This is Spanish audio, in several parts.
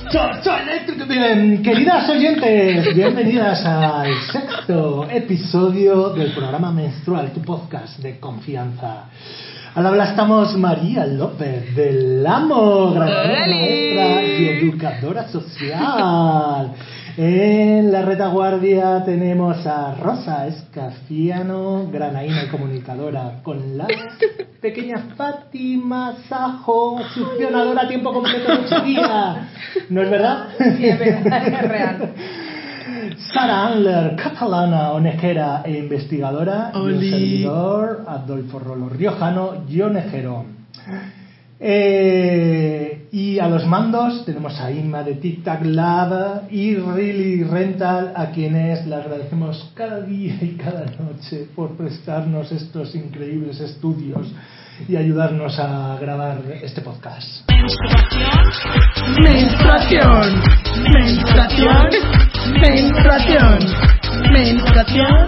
Bien, queridas oyentes, bienvenidas al sexto episodio del programa menstrual, tu podcast de confianza. Al habla estamos María López del Amo, graduada maestra y educadora social. En la retaguardia tenemos a Rosa Escafiano, granaína y comunicadora, con la pequeña Fátima Sajo, succionadora a tiempo completo de Chiquilla. ¿No es verdad? Sí, es verdad, es real. Sara Andler, catalana, onejera e investigadora. Oli. Y un servidor, Adolfo Rolo Riojano, guionejero. Y a los mandos tenemos a Inma de Tic Tac Lab y Really Rental, a quienes le agradecemos cada día y cada noche por prestarnos estos increíbles estudios y ayudarnos a grabar este podcast. Menstruación, menstruación, menstruación, menstruación,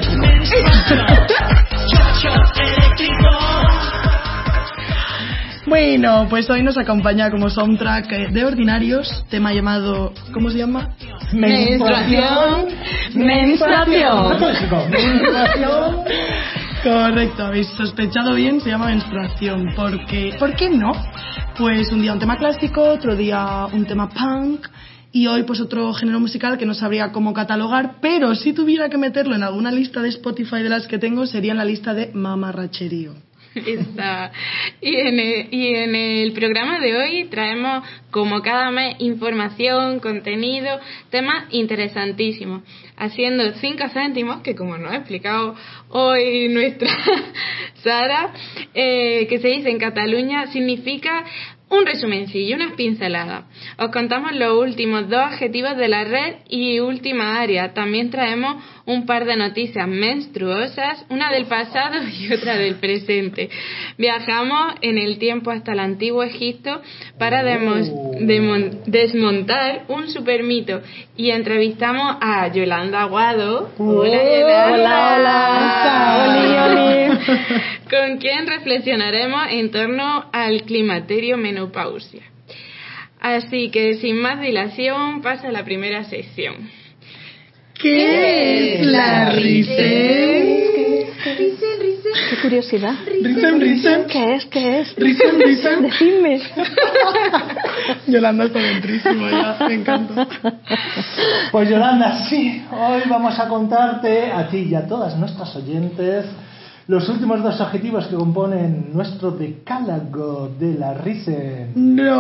Bueno, pues hoy nos acompaña como soundtrack de Ordinarios, tema llamado, ¿cómo se llama? Menstruación. Menstruación. Menstruación. Correcto, habéis sospechado bien, se llama menstruación. ¿Por qué no? Pues un día un tema clásico, otro día un tema punk y hoy pues otro género musical que no sabría cómo catalogar, pero si tuviera que meterlo en alguna lista de Spotify de las que tengo sería en la lista de mamarracherío. Está. Y en el programa de hoy traemos, como cada mes, información, contenido, temas interesantísimos, haciendo 5 céntimos, que como nos ha explicado hoy nuestra Sara, que se dice en Cataluña, significa un resumencillo, unas pinceladas. Os contamos los últimos 2 adjetivos de la red y última área. También traemos un par de noticias menstruosas, una del pasado y otra del presente. Viajamos en el tiempo hasta el antiguo Egipto para desmontar un supermito y entrevistamos a Yolanda Aguado. Hola, Yolanda. Hola. Con quien reflexionaremos en torno al climaterio menopausia. Así que sin más dilación pasa la primera sección. ¿Qué es la Risen? Qué curiosidad. Risen. ¿Qué es? Risen. Decidme. Yolanda está dentrísima ya, me encanta. Pues Yolanda, sí, hoy vamos a contarte a ti y a todas nuestras oyentes los últimos 2 objetivos que componen nuestro decálogo de la Risen.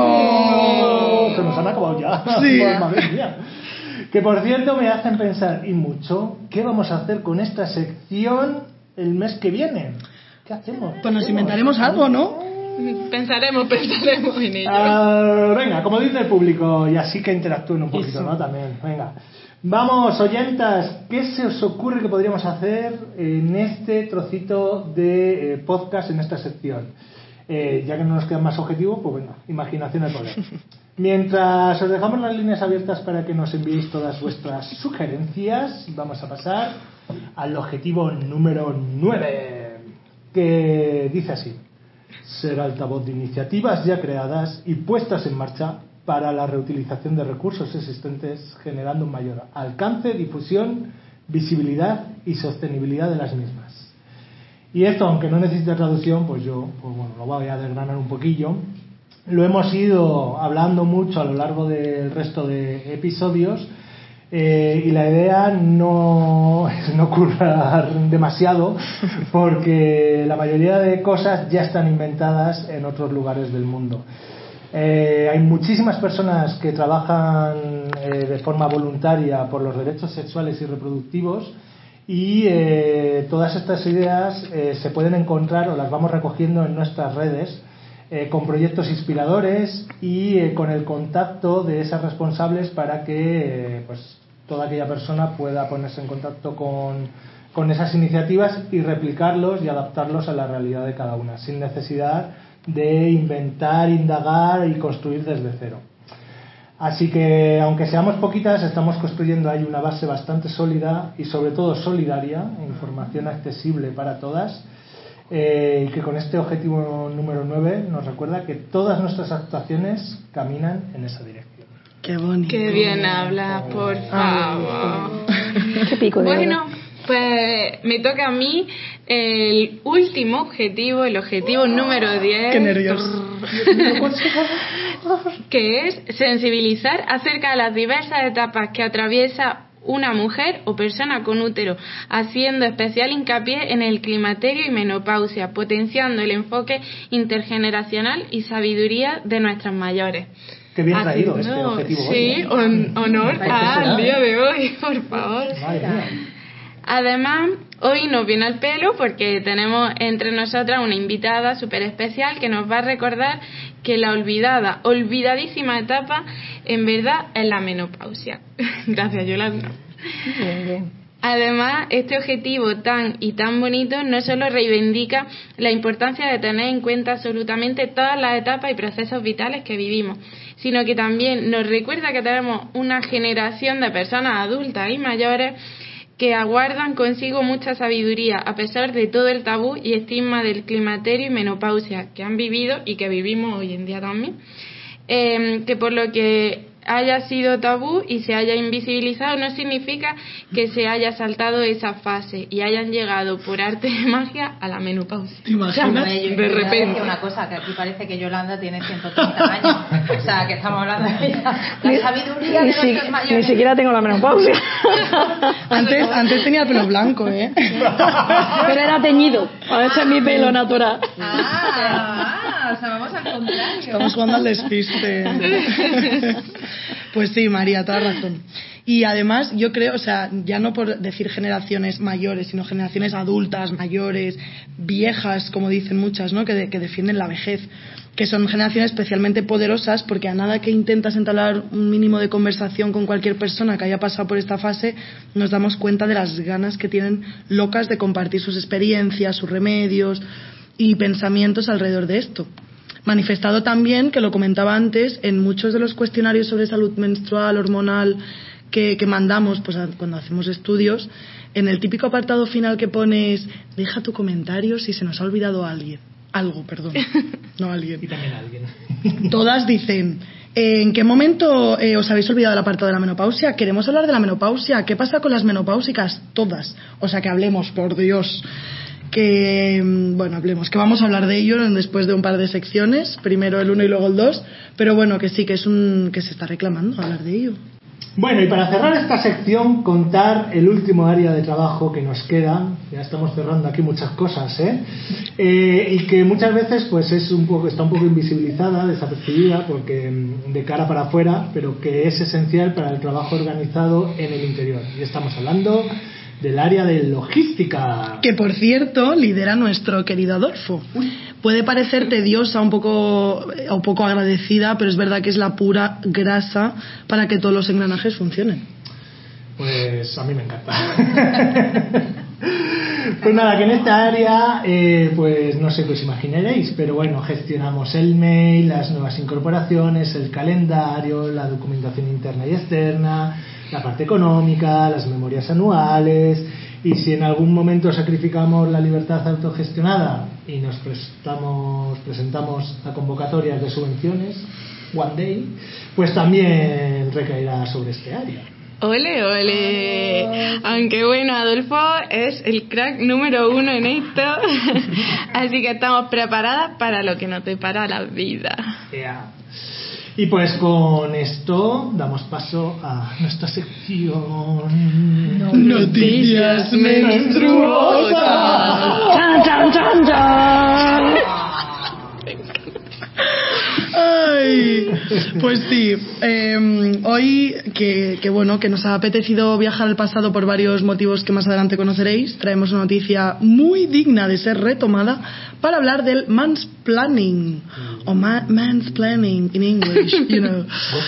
No. Se nos han acabado ya. Sí. Madre mía. Que por cierto me hacen pensar, y mucho, ¿qué vamos a hacer con esta sección el mes que viene? ¿Qué hacemos? Pues nos inventaremos algo, ¿no? Pensaremos en ello. Venga, como dice el público, y así que interactúen un poquito, ¿no? También, venga. Vamos, oyentas, ¿qué se os ocurre que podríamos hacer en este trocito de podcast, en esta sección? Ya que no nos quedan más objetivos, pues venga, imaginación al poder. Mientras os dejamos las líneas abiertas para que nos enviéis todas vuestras sugerencias, vamos a pasar al objetivo número 9, que dice así: ser altavoz de iniciativas ya creadas y puestas en marcha para la reutilización de recursos existentes, generando un mayor alcance, difusión, visibilidad y sostenibilidad de las mismas. Y esto, aunque no necesite traducción, pues yo lo voy a desgranar un poquillo. Lo hemos ido hablando mucho a lo largo del resto de episodios, y la idea no es no currar demasiado, porque la mayoría de cosas ya están inventadas en otros lugares del mundo. Hay muchísimas personas que trabajan de forma voluntaria por los derechos sexuales y reproductivos, y todas estas ideas se pueden encontrar o las vamos recogiendo en nuestras redes, con proyectos inspiradores y con el contacto de esas responsables para que toda aquella persona pueda ponerse en contacto con esas iniciativas y replicarlos y adaptarlos a la realidad de cada una, sin necesidad de inventar, indagar y construir desde cero. Así que, aunque seamos poquitas, estamos construyendo ahí una base bastante sólida y sobre todo solidaria, información accesible para todas, y que con este objetivo número 9 nos recuerda que todas nuestras actuaciones caminan en esa dirección. Qué bonito. Qué bien hablas, por favor. Qué pico de Bueno, pues me toca a mí el último objetivo, el objetivo número 10. Qué nervios. Que es sensibilizar acerca de las diversas etapas que atraviesa una mujer o persona con útero, haciendo especial hincapié en el climaterio y menopausia, potenciando el enfoque intergeneracional y sabiduría de nuestras mayores. Qué bien traído este objetivo. Sí, honor al día de hoy, por favor. Madre mía. Además, hoy nos viene al pelo porque tenemos entre nosotras una invitada súper especial que nos va a recordar que la olvidadísima etapa, en verdad, es la menopausia. Gracias, Yolanda. Bien, bien. Además, este objetivo tan bonito no solo reivindica la importancia de tener en cuenta absolutamente todas las etapas y procesos vitales que vivimos, sino que también nos recuerda que tenemos una generación de personas adultas y mayores que aguardan consigo mucha sabiduría a pesar de todo el tabú y estigma del climaterio y menopausia que han vivido y que vivimos hoy en día también, que por lo que haya sido tabú y se haya invisibilizado no significa que se haya saltado esa fase y hayan llegado por arte de magia a la menopausia. ¿Te imaginas? De repente. Una cosa, que aquí parece que Yolanda tiene 130 años. O sea, que estamos hablando de la sabiduría de nuestros mayores. Ni siquiera tengo la menopausia. Antes tenía el pelo blanco, ¿eh? Pero era teñido. Ese es mi pelo natural. O sea, vamos al contrario. Estamos jugando al despiste. Pues sí, María, toda razón. Y además, yo creo, o sea, ya no por decir generaciones mayores, sino generaciones adultas, mayores, viejas, como dicen muchas, ¿no? Que defienden la vejez, que son generaciones especialmente poderosas, porque a nada que intentas entablar un mínimo de conversación con cualquier persona que haya pasado por esta fase, nos damos cuenta de las ganas que tienen locas de compartir sus experiencias, sus remedios y pensamientos alrededor de esto. Manifestado también, que lo comentaba antes, en muchos de los cuestionarios sobre salud menstrual, hormonal, que mandamos pues cuando hacemos estudios, en el típico apartado final que pones, deja tu comentario si se nos ha olvidado algo, no alguien. Y también alguien. Todas dicen, ¿en qué momento os habéis olvidado del apartado de la menopausia? Queremos hablar de la menopausia. ¿Qué pasa con las menopáusicas? Todas. O sea, que hablemos, por Dios. Hablemos, que vamos a hablar de ello después de un par de secciones, primero el 1 y luego el 2, pero bueno, que sí, que se está reclamando hablar de ello. Bueno, y para cerrar esta sección, contar el último área de trabajo que nos queda. Ya estamos cerrando aquí muchas cosas, y que muchas veces pues está un poco invisibilizada, desapercibida, porque de cara para afuera, pero que es esencial para el trabajo organizado en el interior. Y estamos hablando del área de logística. Que, por cierto, lidera nuestro querido Adolfo. Puede parecer tediosa o poco agradecida, pero es verdad que es la pura grasa para que todos los engranajes funcionen. Pues a mí me encanta. Pues nada, que en esta área, pues no sé qué os imaginaréis, pero bueno, gestionamos el mail, las nuevas incorporaciones, el calendario, la documentación interna y externa, la parte económica, las memorias anuales, y si en algún momento sacrificamos la libertad autogestionada y nos presentamos a convocatorias de subvenciones, One Day, pues también recaerá sobre este área. ¡Ole, ole! Aunque bueno, Adolfo es el crack número 1 en esto, así que estamos preparadas para lo que nos depara la vida. Yeah. Y pues con esto damos paso a nuestra sección Noticias menstruosas. ¡Chan, chan, chan, chan! Ay, pues sí, hoy que bueno, que nos ha apetecido viajar al pasado por varios motivos que más adelante conoceréis, traemos una noticia muy digna de ser retomada para hablar del mansplaining o mansplaining in English, you know,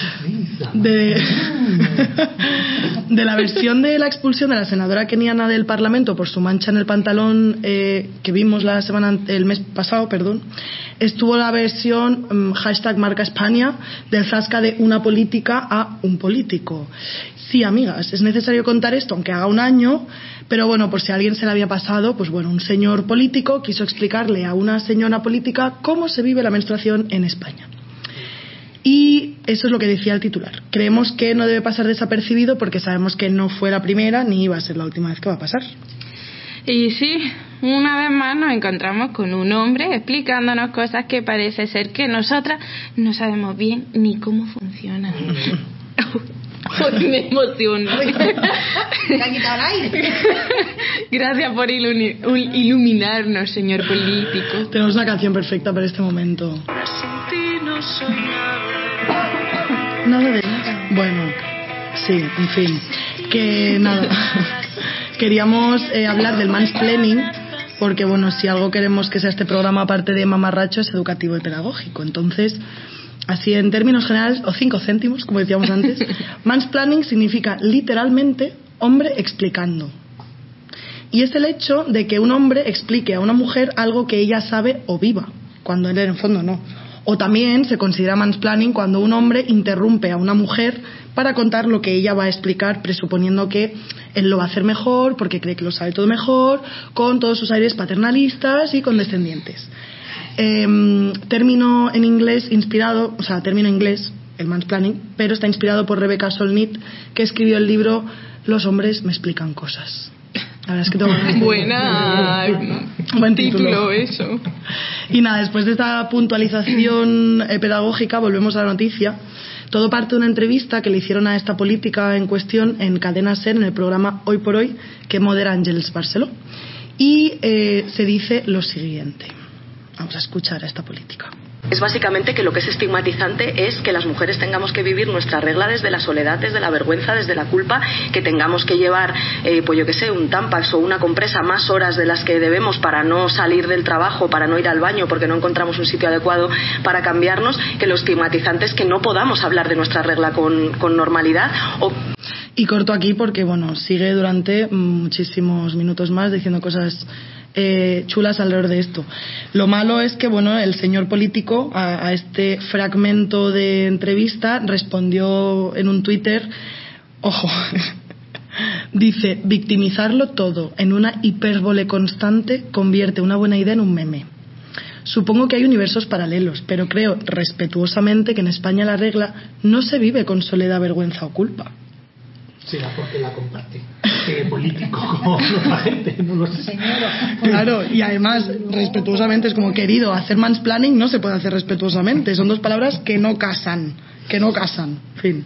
de la versión de la expulsión de la senadora keniana del Parlamento por su mancha en el pantalón que vimos el mes pasado, estuvo la versión #marca España del zasca de una política a un político. Sí, amigas, es necesario contar esto, aunque haga un año, pero bueno, por si a alguien se le había pasado, pues bueno, un señor político quiso explicarle a una señora política cómo se vive la menstruación en España. Y eso es lo que decía el titular. Creemos que no debe pasar desapercibido porque sabemos que no fue la primera ni va a ser la última vez que va a pasar. Y sí, una vez más nos encontramos con un hombre explicándonos cosas que parece ser que nosotras no sabemos bien ni cómo funcionan. Me emociono. ¿Te ha quitado el aire? Gracias por iluminarnos, señor político. Tenemos una canción perfecta para este momento. Nada de nada. Bueno, sí, en fin. Que nada. Queríamos hablar del mansplaining porque, bueno, si algo queremos que sea este programa, aparte de mamarracho, es educativo y pedagógico. Entonces, así en términos generales, o 5 céntimos, como decíamos antes, mansplaining significa literalmente hombre explicando. Y es el hecho de que un hombre explique a una mujer algo que ella sabe o viva, cuando él en el fondo no. O también se considera mansplaining cuando un hombre interrumpe a una mujer para contar lo que ella va a explicar, presuponiendo que él lo va a hacer mejor, porque cree que lo sabe todo mejor, con todos sus aires paternalistas y condescendientes. Término en inglés inspirado, o sea, término inglés, el mansplaining, pero está inspirado por Rebecca Solnit, que escribió el libro Los hombres me explican cosas. La verdad es que tengo buen título eso. Y nada, después de esta puntualización pedagógica volvemos a la noticia. Todo parte de una entrevista que le hicieron a esta política en cuestión en Cadena SER, en el programa Hoy por Hoy, que modera Àngels Barceló. Y se dice lo siguiente. Vamos a escuchar a esta política. Es básicamente que lo que es estigmatizante es que las mujeres tengamos que vivir nuestra regla desde la soledad, desde la vergüenza, desde la culpa, que tengamos que llevar, pues yo qué sé, un Tampax o una compresa más horas de las que debemos para no salir del trabajo, para no ir al baño porque no encontramos un sitio adecuado para cambiarnos, que lo estigmatizante es que no podamos hablar de nuestra regla con normalidad. Y corto aquí porque, bueno, sigue durante muchísimos minutos más diciendo cosas chulas alrededor de esto. Lo malo es que, bueno, el señor político a este fragmento de entrevista respondió en un Twitter, ojo, dice: victimizarlo todo en una hipérbole constante convierte una buena idea en un meme. Supongo que hay universos paralelos, pero creo respetuosamente que en España la regla no se vive con soledad, vergüenza o culpa. Será porque la comparte político como otra gente, no lo sé. Claro, y además respetuosamente es como, querido, hacer mansplaining no se puede hacer respetuosamente, son dos palabras que no casan, en fin.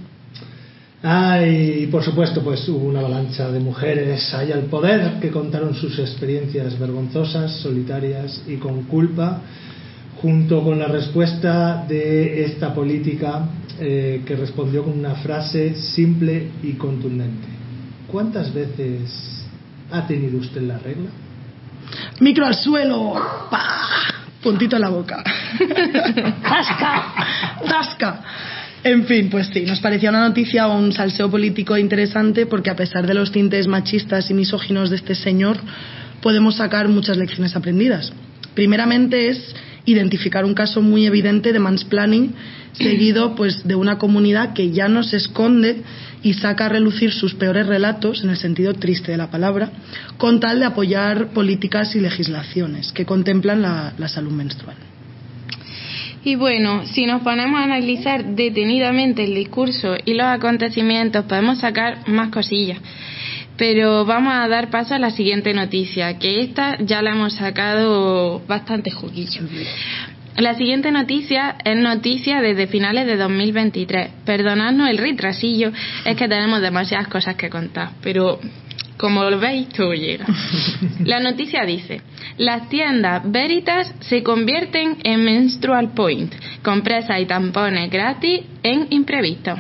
Y por supuesto pues hubo una avalancha de mujeres ahí al poder que contaron sus experiencias vergonzosas, solitarias y con culpa, junto con la respuesta de esta política que respondió con una frase simple y contundente. ¿Cuántas veces ha tenido usted la regla? Micro al suelo, ¡pah! Puntito en la boca. ¡Zasca! En fin, pues sí, nos parecía una noticia o un salseo político interesante porque a pesar de los tintes machistas y misóginos de este señor, podemos sacar muchas lecciones aprendidas. Primeramente es identificar un caso muy evidente de mansplaining, seguido pues de una comunidad que ya no se esconde y saca a relucir sus peores relatos, en el sentido triste de la palabra, con tal de apoyar políticas y legislaciones que contemplan la salud menstrual. Y bueno, si nos ponemos a analizar detenidamente el discurso y los acontecimientos, podemos sacar más cosillas. Pero vamos a dar paso a la siguiente noticia, que esta ya la hemos sacado bastante juguillo. La siguiente noticia es noticia desde finales de 2023. Perdonadnos el retrasillo, es que tenemos demasiadas cosas que contar, pero como lo veis, todo llega. La noticia dice: las tiendas Veritas se convierten en Menstrual Point, compresas y tampones gratis en imprevisto.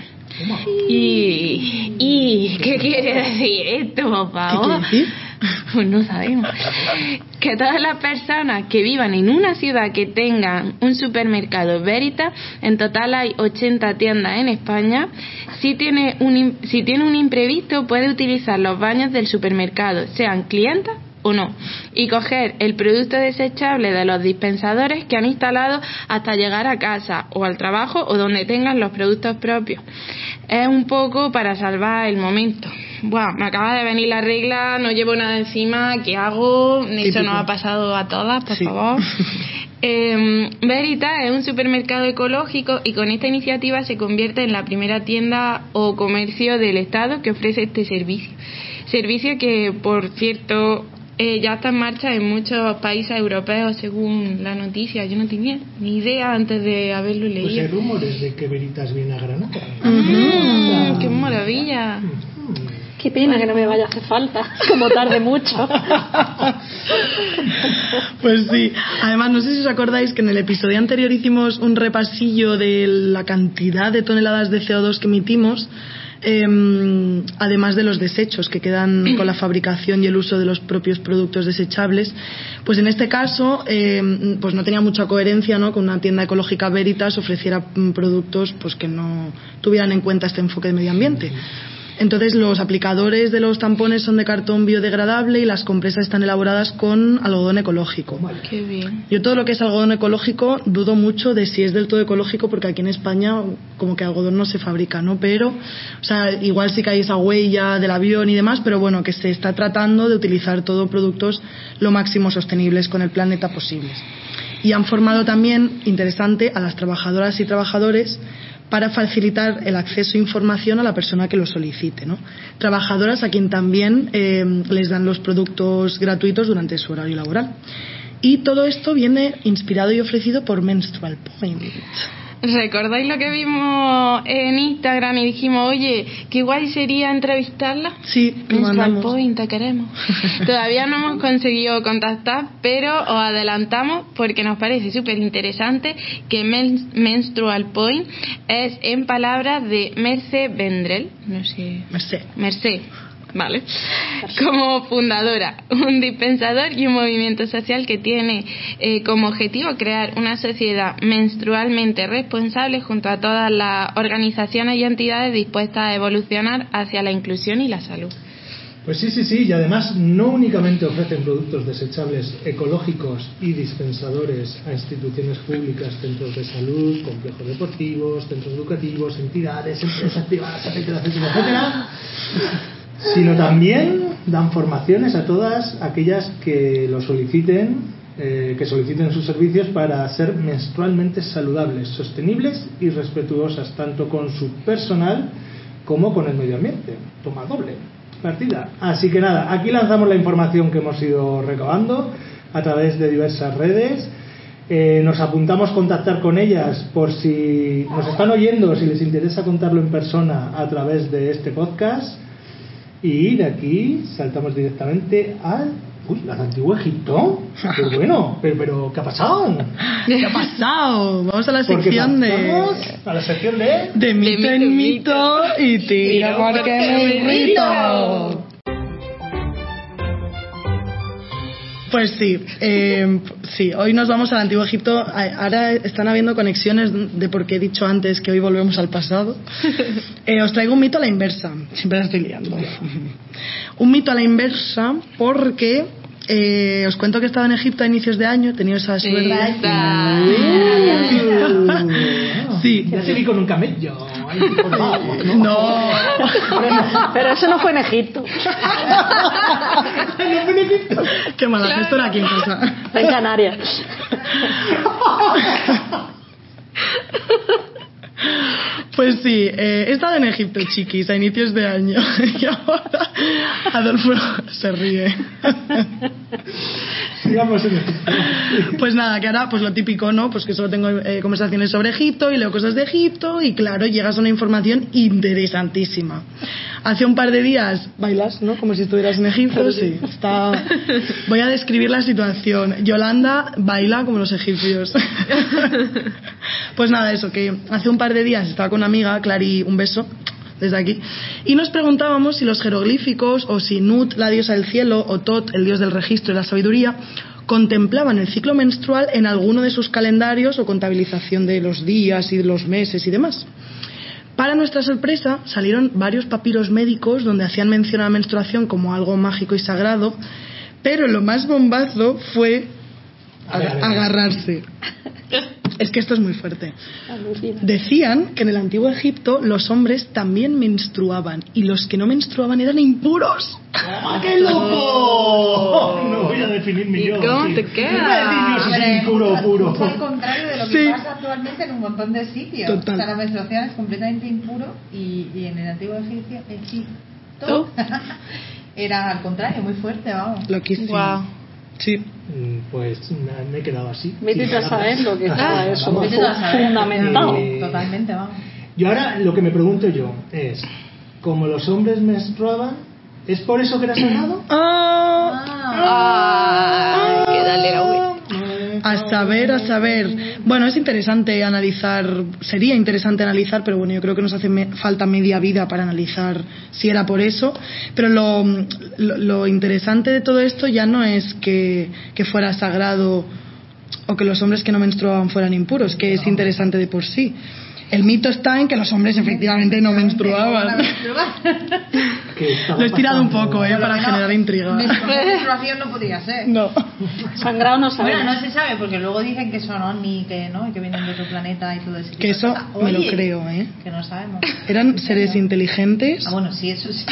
¿Y qué quiere decir esto, por favor? ¿Qué quiere decir? Pues no sabemos. Que todas las personas que vivan en una ciudad que tengan un supermercado Veritas, en total hay 80 tiendas en España, si tiene un imprevisto puede utilizar los baños del supermercado, sean clientas o no, y coger el producto desechable de los dispensadores que han instalado hasta llegar a casa o al trabajo o donde tengan los productos propios. Es un poco para salvar el momento. Buah, me acaba de venir la regla, no llevo nada encima, ¿qué hago? Eso nos ha pasado a todas, por favor. Veritas es un supermercado ecológico y con esta iniciativa se convierte en la primera tienda o comercio del Estado que ofrece este servicio. Servicio que, por cierto, ya está en marcha en muchos países europeos, según la noticia. Yo no tenía ni idea antes de haberlo leído. Pues hay rumores de que Veritas viene a Granada. ¡Qué maravilla! Qué pena que no me vaya a hacer falta, como tarde mucho. Pues sí, además no sé si os acordáis que en el episodio anterior hicimos un repasillo de la cantidad de toneladas de CO2 que emitimos, además de los desechos que quedan con la fabricación y el uso de los propios productos desechables. Pues en este caso pues no tenía mucha coherencia, ¿no?, que una tienda ecológica Veritas ofreciera productos pues que no tuvieran en cuenta este enfoque de medio ambiente. Entonces los aplicadores de los tampones son de cartón biodegradable y las compresas están elaboradas con algodón ecológico. Qué bien. Yo todo lo que es algodón ecológico dudo mucho de si es del todo ecológico, porque aquí en España como que algodón no se fabrica, ¿no? Pero, o sea, igual sí que hay esa huella del avión y demás, pero bueno, que se está tratando de utilizar todo productos lo máximo sostenibles con el planeta posibles. Y han formado también, interesante, a las trabajadoras y trabajadores para facilitar el acceso a información a la persona que lo solicite, ¿no? Trabajadoras a quien también les dan los productos gratuitos durante su horario laboral. Y todo esto viene inspirado y ofrecido por Menstrual Point. ¿Recordáis lo que vimos en Instagram y dijimos, oye, qué guay sería entrevistarla? Sí, lo Menstrual mandamos. Point, te queremos. Todavía no hemos conseguido contactar, pero os adelantamos porque nos parece súper interesante que Menstrual Point es en palabras de Merce Vendrell, no sé. Merce. Vale. Como fundadora, un dispensador y un movimiento social que tiene como objetivo crear una sociedad menstrualmente responsable junto a todas las organizaciones y entidades dispuestas a evolucionar hacia la inclusión y la salud. Pues sí, y además no únicamente ofrecen productos desechables ecológicos y dispensadores a instituciones públicas, centros de salud, complejos deportivos, centros educativos, entidades, empresas privadas, etcétera, sino también dan formaciones a todas aquellas que lo soliciten, sus servicios para ser menstrualmente saludables, sostenibles y respetuosas tanto con su personal como con el medio ambiente. Toma doble partida. Así que nada, aquí lanzamos la información que hemos ido recabando a través de diversas redes. Nos apuntamos a contactar con ellas por si nos están oyendo, si les interesa contarlo en persona a través de este podcast. Y de aquí saltamos directamente al Antiguo Egipto. Pero bueno, pero ¿qué ha pasado? ¿Qué ha pasado? Vamos a la sección de mito en mito y tiro porque me irrito. Pues sí, hoy nos vamos al Antiguo Egipto. Ahora están habiendo conexiones de por qué he dicho antes que hoy volvemos al pasado. Os traigo un mito a la inversa. Siempre la estoy liando. Un mito a la inversa porque os cuento que he estado en Egipto a inicios de año, he tenido esa suerte. Sí. Ya se vi con un camello. No. Pero eso no fue en Egipto. No fue en Egipto. Qué mala gestora aquí en casa. Fue en Canarias. Pues sí, he estado en Egipto, chiquis, a inicios de año. Y ahora Adolfo se ríe. Sigamos en Egipto. Pues nada, que ahora pues lo típico, ¿no? Pues que solo tengo conversaciones sobre Egipto y leo cosas de Egipto y claro, llegas a una información interesantísima. Hace un par de días bailas, ¿no? Como si estuvieras en Egipto, sí. Voy a describir la situación. Yolanda baila como los egipcios. Pues nada, eso, que hace un par de días estaba con una amiga, Clary, un beso desde aquí, y nos preguntábamos si los jeroglíficos o si Nut, la diosa del cielo, o Tot, el dios del registro y la sabiduría, contemplaban el ciclo menstrual en alguno de sus calendarios o contabilización de los días y de los meses y demás. Para nuestra sorpresa, salieron varios papiros médicos donde hacían mención a la menstruación como algo mágico y sagrado, pero lo más bombazo fue agarrarse. Es que esto es muy fuerte. Decían que en el antiguo Egipto los hombres también menstruaban y los que no menstruaban eran impuros. ¡Qué loco! No voy a definir mi yo. ¿Cómo te queda? Si es impuro o puro. Es al contrario de lo que pasa actualmente en un montón de sitios. Total. O sea, la menstruación es completamente impuro y en el antiguo Egipto era al contrario, muy fuerte, vamos. Loquísimo. Wow. Sí. Pues me he quedado así. Vete a saber lo que está eso, Vete tú a saber. fundamentado. Totalmente, vamos. Y ahora lo que me pregunto yo es, como los hombres menstruaban, ¿es por eso que era sagrado? Ay, que dale la vuelta. A saber. Bueno, es interesante analizar, sería interesante analizar, pero bueno, yo creo que nos hace falta media vida para analizar si era por eso. Pero lo interesante de todo esto ya no es que fuera sagrado o que los hombres que no menstruaban fueran impuros, que es interesante de por sí. El mito está en que los hombres efectivamente no menstruaban. Lo he estirado un poco, para generar intriga. Menstruación no podía ser. No. Sangrado no sabe. Bueno, no se sabe, porque luego dicen que son ovni, que no, y que vienen de otro planeta y todo eso. Que eso me lo creo, Que no sabemos. Eran seres inteligentes. Bueno, sí, eso sí.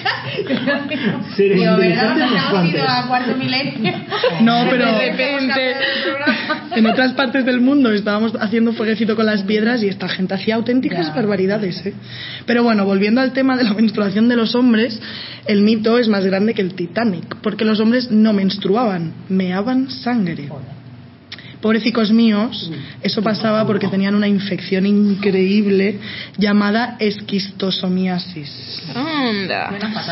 Seres Digo, ¿verdad? inteligentes, Nos unos hemos cuantos. ido a cuarto milenio. No, pero De repente. en otras partes del mundo estábamos haciendo fueguecito con las piedras y esta gente hacía auténticas barbaridades, Pero bueno, volviendo al tema de la menstruación de los hombres, el mito es más grande que el Titanic, porque los hombres no menstruaban, meaban sangre. Pobrecicos míos, eso pasaba porque tenían una infección increíble llamada esquistosomiasis. Anda.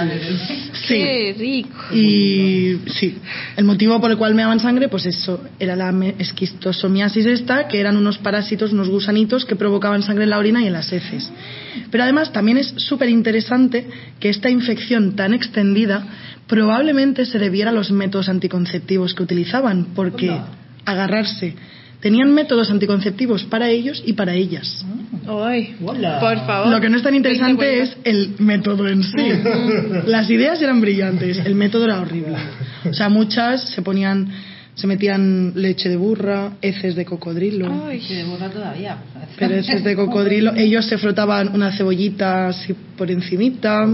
Sí. Qué rico. Y sí, el motivo por el cual meaban sangre, pues eso, era la esquistosomiasis esta, que eran unos parásitos, unos gusanitos que provocaban sangre en la orina y en las heces. Pero además también es súper interesante que esta infección tan extendida probablemente se debiera a los métodos anticonceptivos que utilizaban, porque agarrarse. Tenían métodos anticonceptivos para ellos y para ellas. Ay, Hola. por favor. Lo que no es tan interesante es el método en sí. Las ideas eran brillantes, el método era horrible. O sea, muchas se metían leche de burra, heces de cocodrilo. Ay. Sí, de burra todavía. Pero heces de cocodrilo, ellos se frotaban una cebollita así por encimita.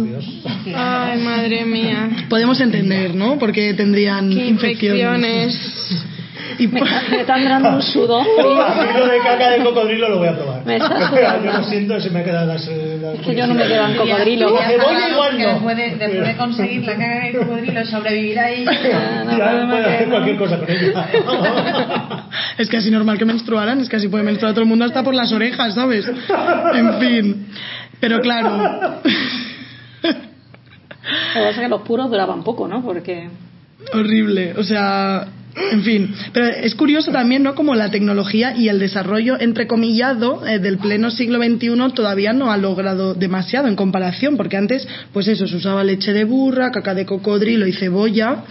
Ay, madre mía. Podemos entender, ¿no? Porque tendrían Qué infecciones. Y Me está entrando un sudor. Lo de caca de cocodrilo lo voy a probar. Me está sudando. Yo lo siento, se me ha quedado las Que yo no me quedo en cocodrilo. La cebolla igual no. Después de conseguir la caga de cocodrilo, sobrevivir ahí. Ya puede hacer cualquier cosa con ella. Es casi normal que menstruaran, es que así puede menstruar todo el mundo hasta por las orejas, ¿sabes? En fin. Pero claro. Lo que pasa es que los puros duraban poco, ¿no? Porque Horrible, o sea, en fin. Pero es curioso también, ¿no? Como la tecnología y el desarrollo entrecomillado del pleno siglo XXI todavía no ha logrado demasiado en comparación, porque antes, pues eso, se usaba leche de burra, caca de cocodrilo y cebolla,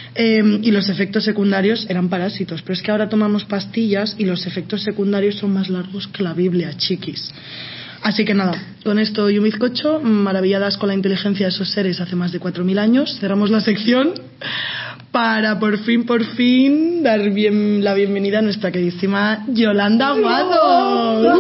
y los efectos secundarios eran parásitos. Pero es que ahora tomamos pastillas y los efectos secundarios son más largos que la Biblia, chiquis. Así que nada, con esto y un bizcocho, maravilladas con la inteligencia de esos seres hace más de 4.000 años, cerramos la sección para por fin dar la bienvenida a nuestra queridísima Yolanda Aguado.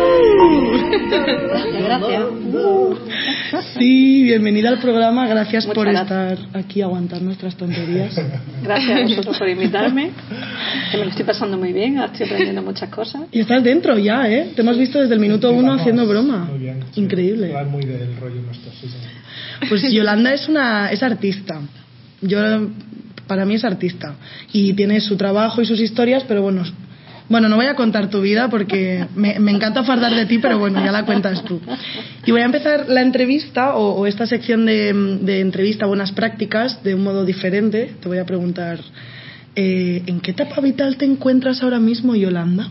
gracias. Sí, bienvenida al programa, gracias Muchas por gracias. estar aquí a aguantar nuestras tonterías. Gracias a vosotros por invitarme, que me lo estoy pasando muy bien, estoy aprendiendo muchas cosas. Y estás dentro ya, ¿eh? Te hemos visto desde el minuto 1 haciendo broma. Muy bien, sí. Increíble. Va muy del rollo nuestro, sí. Pues Yolanda es artista. Para mí es artista. Y tiene su trabajo y sus historias, pero bueno, no voy a contar tu vida porque me encanta fardar de ti, pero bueno, ya la cuentas tú. Y voy a empezar la entrevista o esta sección de entrevista, buenas prácticas, de un modo diferente. Te voy a preguntar, ¿en qué etapa vital te encuentras ahora mismo, Yolanda?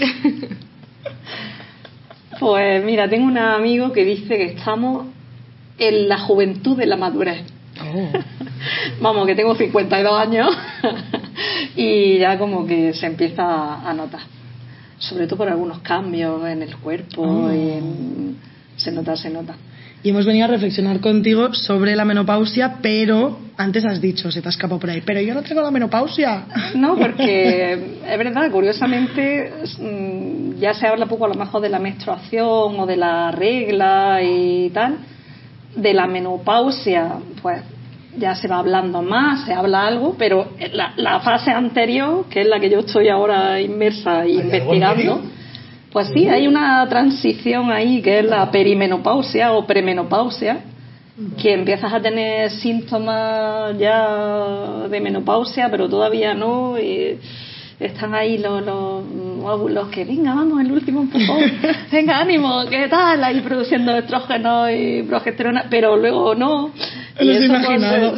Pues mira, tengo un amigo que dice que estamos en la juventud de la madurez. Oh. Vamos, que tengo 52 años y ya como que se empieza a notar, sobre todo por algunos cambios en el cuerpo. Oh. Se nota. y hemos venido a reflexionar contigo sobre la menopausia, pero antes has dicho, se te ha escapado por ahí, pero yo no tengo la menopausia. No, porque es verdad, curiosamente ya se habla poco a lo mejor de la menstruación o de la regla y tal. De la menopausia, pues ya se va hablando más, se habla algo, pero la fase anterior, que es la que yo estoy ahora inmersa e investigando, pues sí, hay una transición ahí que es la perimenopausia o premenopausia, que empiezas a tener síntomas ya de menopausia, pero todavía no, y están ahí los óvulos que venga, vamos, el último empujón, venga, ánimo, ¿qué tal? Ahí produciendo estrógenos y progesterona, pero luego no. Y eso imaginado.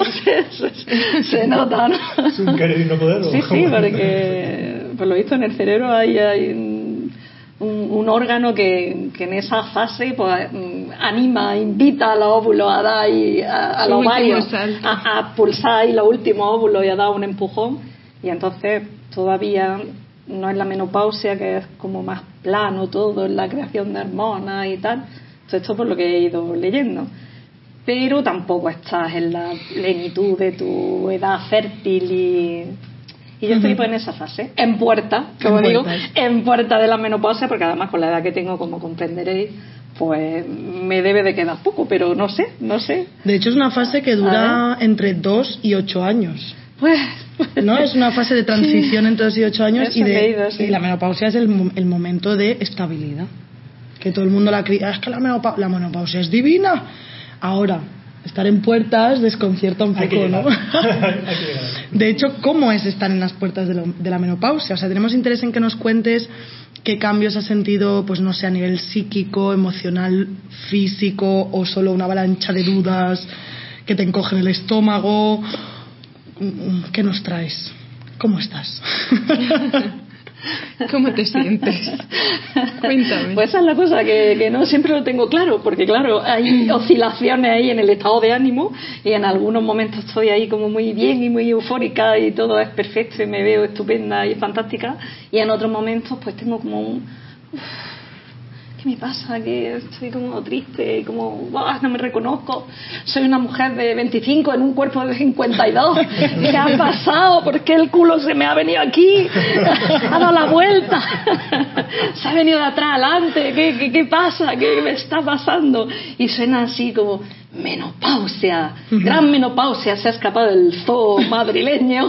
Se nota, ¿no? Es un querer y no poder. Sí, porque por lo visto en el cerebro hay un órgano que en esa fase pues anima, invita a los óvulos a dar a los ovarios a pulsar ahí los últimos óvulos y a dar un empujón, y entonces todavía no es la menopausia, que es como más plano todo, en la creación de hormonas y tal. Entonces, esto por lo que he ido leyendo. Pero tampoco estás en la plenitud de tu edad fértil y yo estoy pues en esa fase, en puerta, como digo, en puerta de la menopausia, porque además con la edad que tengo, como comprenderéis, pues me debe de quedar poco, pero no sé. De hecho, es una fase que dura entre 2 y 8 años. Pues no, es una fase de transición sí, entre 2 y 8 años, y sí. la menopausia es el momento de estabilidad. Que todo el mundo la cría, es que la menopausia es divina. Ahora, estar en puertas desconcierta un poco, ¿no? De hecho, ¿cómo es estar en las puertas de la menopausia? O sea, tenemos interés en que nos cuentes qué cambios has sentido, pues no sé, a nivel psíquico, emocional, físico, o solo una avalancha de dudas que te encogen el estómago. ¿Qué nos traes? ¿Cómo estás? ¿Cómo te sientes? Cuéntame. Pues esa es la cosa, que no siempre lo tengo claro, porque claro, hay oscilaciones ahí en el estado de ánimo, y en algunos momentos estoy ahí como muy bien y muy eufórica y todo es perfecto y me veo estupenda y fantástica, y en otros momentos pues tengo como ¿qué me pasa? Que estoy como triste, como no me reconozco, soy una mujer de 25 en un cuerpo de 52, ¿qué ha pasado? ¿Por qué el culo se me ha venido aquí? Ha dado la vuelta, se ha venido de atrás adelante, ¿qué pasa? ¿Qué me está pasando? Y suena así como menopausia, gran menopausia, se ha escapado del zoo madrileño.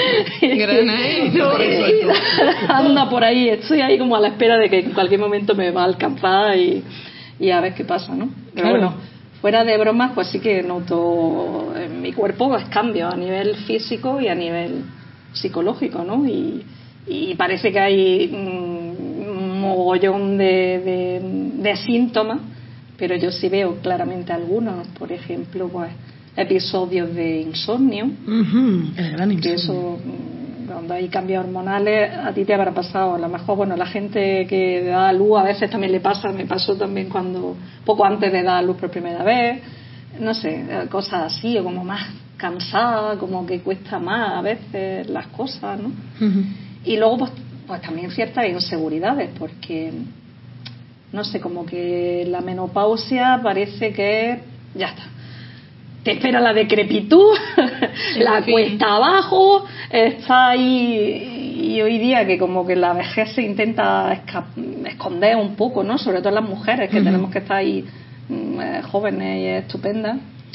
Anda por ahí, estoy ahí como a la espera de que en cualquier momento me va a alcanzar y a ver qué pasa, ¿no? Pero bueno, fuera de bromas, pues sí que noto en mi cuerpo pues cambios a nivel físico y a nivel psicológico, ¿no? Y parece que hay un mogollón de síntomas, pero yo sí veo claramente algunos. Por ejemplo, pues episodios de insomnio. El gran insomnio. Que eso, cuando hay cambios hormonales, a ti te habrá pasado. A lo mejor, bueno, la gente que da a luz a veces también le pasa. Me pasó también cuando poco antes de dar a luz por primera vez, no sé, cosas así, o como más cansada, como que cuesta más a veces las cosas, ¿no? Y luego pues también ciertas inseguridades, porque no sé, como que la menopausia parece que ya está, te espera la decrepitud, la cuesta abajo, está ahí. Y hoy día que como que la vejez se intenta esconder un poco, ¿no? Sobre todo las mujeres, que tenemos que estar ahí jóvenes y estupendas,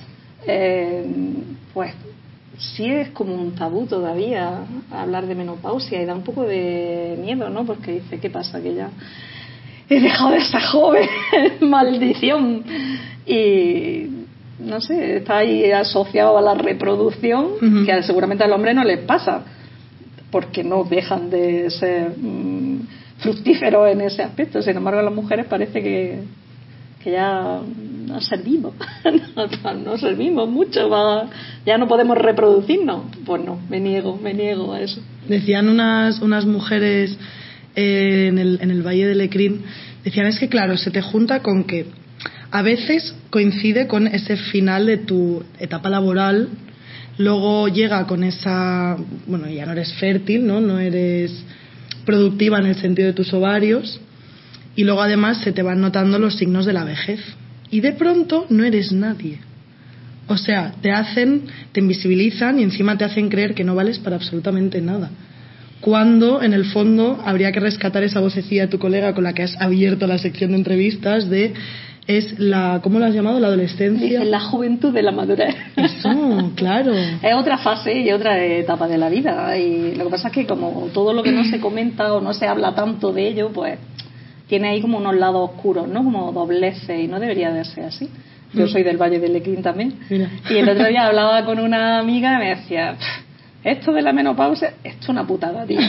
pues sí es como un tabú todavía hablar de menopausia, y da un poco de miedo, ¿no? Porque dice, ¿qué pasa? Que ya he dejado de ser joven, maldición. Y no sé, está ahí asociado a la reproducción, que seguramente al hombre no les pasa, porque no dejan de ser fructíferos en ese aspecto. Sin embargo, a las mujeres parece que ya no servimos, no servimos mucho, ya no podemos reproducirnos. Pues no, me niego a eso. Decían unas mujeres en el Valle de Lecrín, decían, es que claro, se te junta con que a veces coincide con ese final de tu etapa laboral, luego llega con esa, bueno, ya no eres fértil, no eres productiva en el sentido de tus ovarios, y luego además se te van notando los signos de la vejez, y de pronto no eres nadie. O sea, te invisibilizan y encima te hacen creer que no vales para absolutamente nada. Cuando, en el fondo, habría que rescatar esa vocecilla de tu colega con la que has abierto la sección de entrevistas ¿cómo lo has llamado? La adolescencia. Dice la juventud de la madurez. Eso, claro. Es otra fase y otra etapa de la vida. Y lo que pasa es que como todo lo que no se comenta o no se habla tanto de ello, pues tiene ahí como unos lados oscuros, ¿no? Como dobleces, y no debería de ser así. Yo soy del Valle del Lecrín también. Mira. Y el otro día hablaba con una amiga y me decía, esto de la menopausia, esto es una putada, tío.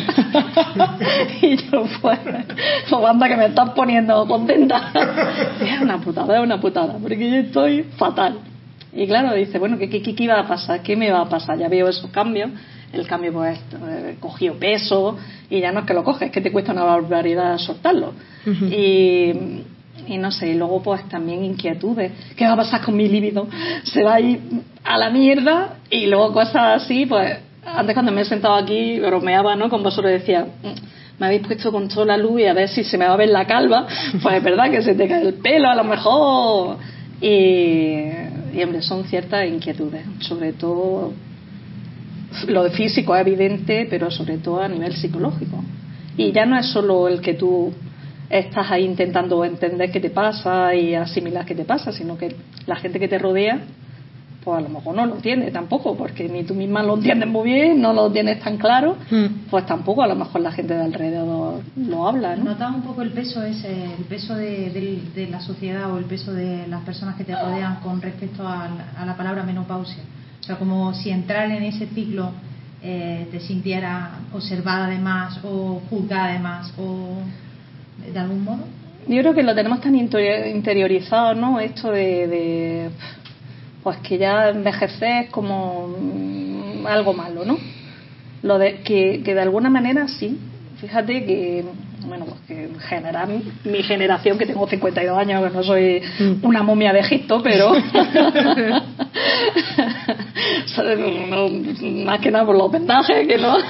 Y yo, pues anda que me estás poniendo contenta. Es una putada, porque yo estoy fatal. Y claro, dice, bueno, ¿qué va a pasar? ¿Qué me va a pasar? Ya veo esos cambios. El cambio, pues, cogió peso, y ya no es que lo coges, es que te cuesta una barbaridad soltarlo. Uh-huh. Y no sé, y luego pues también inquietudes. ¿Qué va a pasar con mi libido? ¿Se va a ir a la mierda? Y luego cosas así, pues antes cuando me he sentado aquí bromeaba, ¿no? Con vosotros, decía, me habéis puesto con toda la luz y a ver si se me va a ver la calva. Pues es verdad que se te cae el pelo a lo mejor. Y hombre, son ciertas inquietudes, sobre todo lo de físico es evidente, pero sobre todo a nivel psicológico. Y ya no es solo el que tú estás ahí intentando entender qué te pasa y asimilar qué te pasa, sino que la gente que te rodea, pues a lo mejor no lo entiende tampoco, porque ni tú misma lo entiendes muy bien, no lo tienes tan claro, pues tampoco a lo mejor la gente de alrededor lo habla, ¿no? ¿Notas un poco el peso el peso de la sociedad o el peso de las personas que te rodean con respecto a la palabra menopausia? O sea, como si entrar en ese ciclo te sintiera observada de más o juzgada de más o de algún modo. Yo creo que lo tenemos tan interiorizado, ¿no? Esto de pues que ya envejecer es como algo malo, ¿no? Lo de que de alguna manera sí. Fíjate que bueno, pues que en general mi generación, que tengo 52 años, que no soy una momia de Egipto, pero más que nada por los vendajes, que no.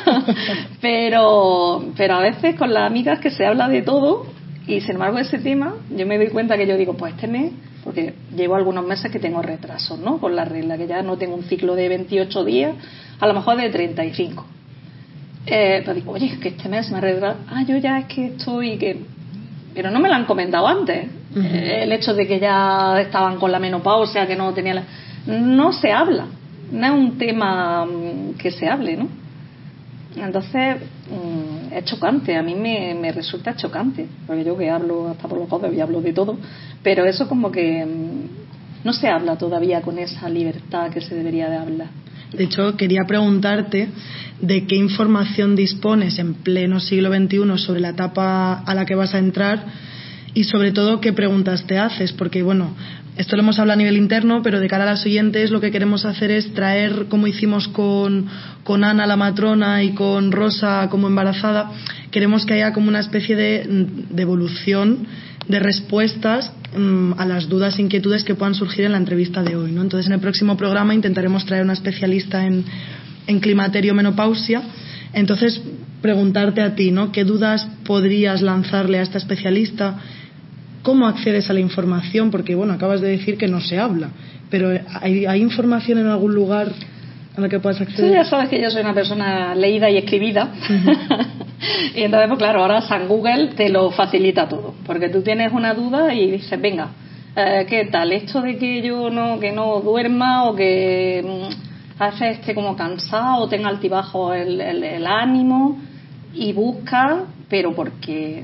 pero a veces con las amigas que se habla de todo, y sin embargo ese tema yo me doy cuenta que yo digo, pues este mes, porque llevo algunos meses que tengo retrasos, ¿no? Con la regla, que ya no tengo un ciclo de 28 días, a lo mejor de 35. Pero digo, oye, es que este mes me ha retrasado. Yo ya es que estoy pero no me lo han comentado antes. Uh-huh. El hecho de que ya estaban con la menopausia, que no tenía no se habla, no es un tema que se hable, ¿no? Entonces es chocante, a mí me resulta chocante, porque yo que hablo hasta por los codos y hablo de todo, pero eso como que no se habla todavía con esa libertad que se debería de hablar. De hecho, quería preguntarte de qué información dispones en pleno siglo XXI sobre la etapa a la que vas a entrar y sobre todo qué preguntas te haces, porque bueno, esto lo hemos hablado a nivel interno, pero de cara a las oyentes lo que queremos hacer es traer, como hicimos con Ana la matrona y con Rosa como embarazada, queremos que haya como una especie de evolución de respuestas a las dudas e inquietudes que puedan surgir en la entrevista de hoy, ¿no? Entonces en el próximo programa intentaremos traer una especialista en climaterio menopausia. Entonces preguntarte a ti, ¿no? ¿Qué dudas podrías lanzarle a esta especialista? ¿Cómo accedes a la información? Porque bueno, acabas de decir que no se habla, pero ¿hay información en algún lugar a la que puedas acceder? Sí, ya sabes que yo soy una persona leída y escribida. Uh-huh. Y entonces, pues claro, ahora San Google te lo facilita todo, porque tú tienes una duda y dices, venga, ¿qué tal? Esto de que yo que no duerma o que a veces esté como cansado o tenga altibajo el ánimo, y busca, pero porque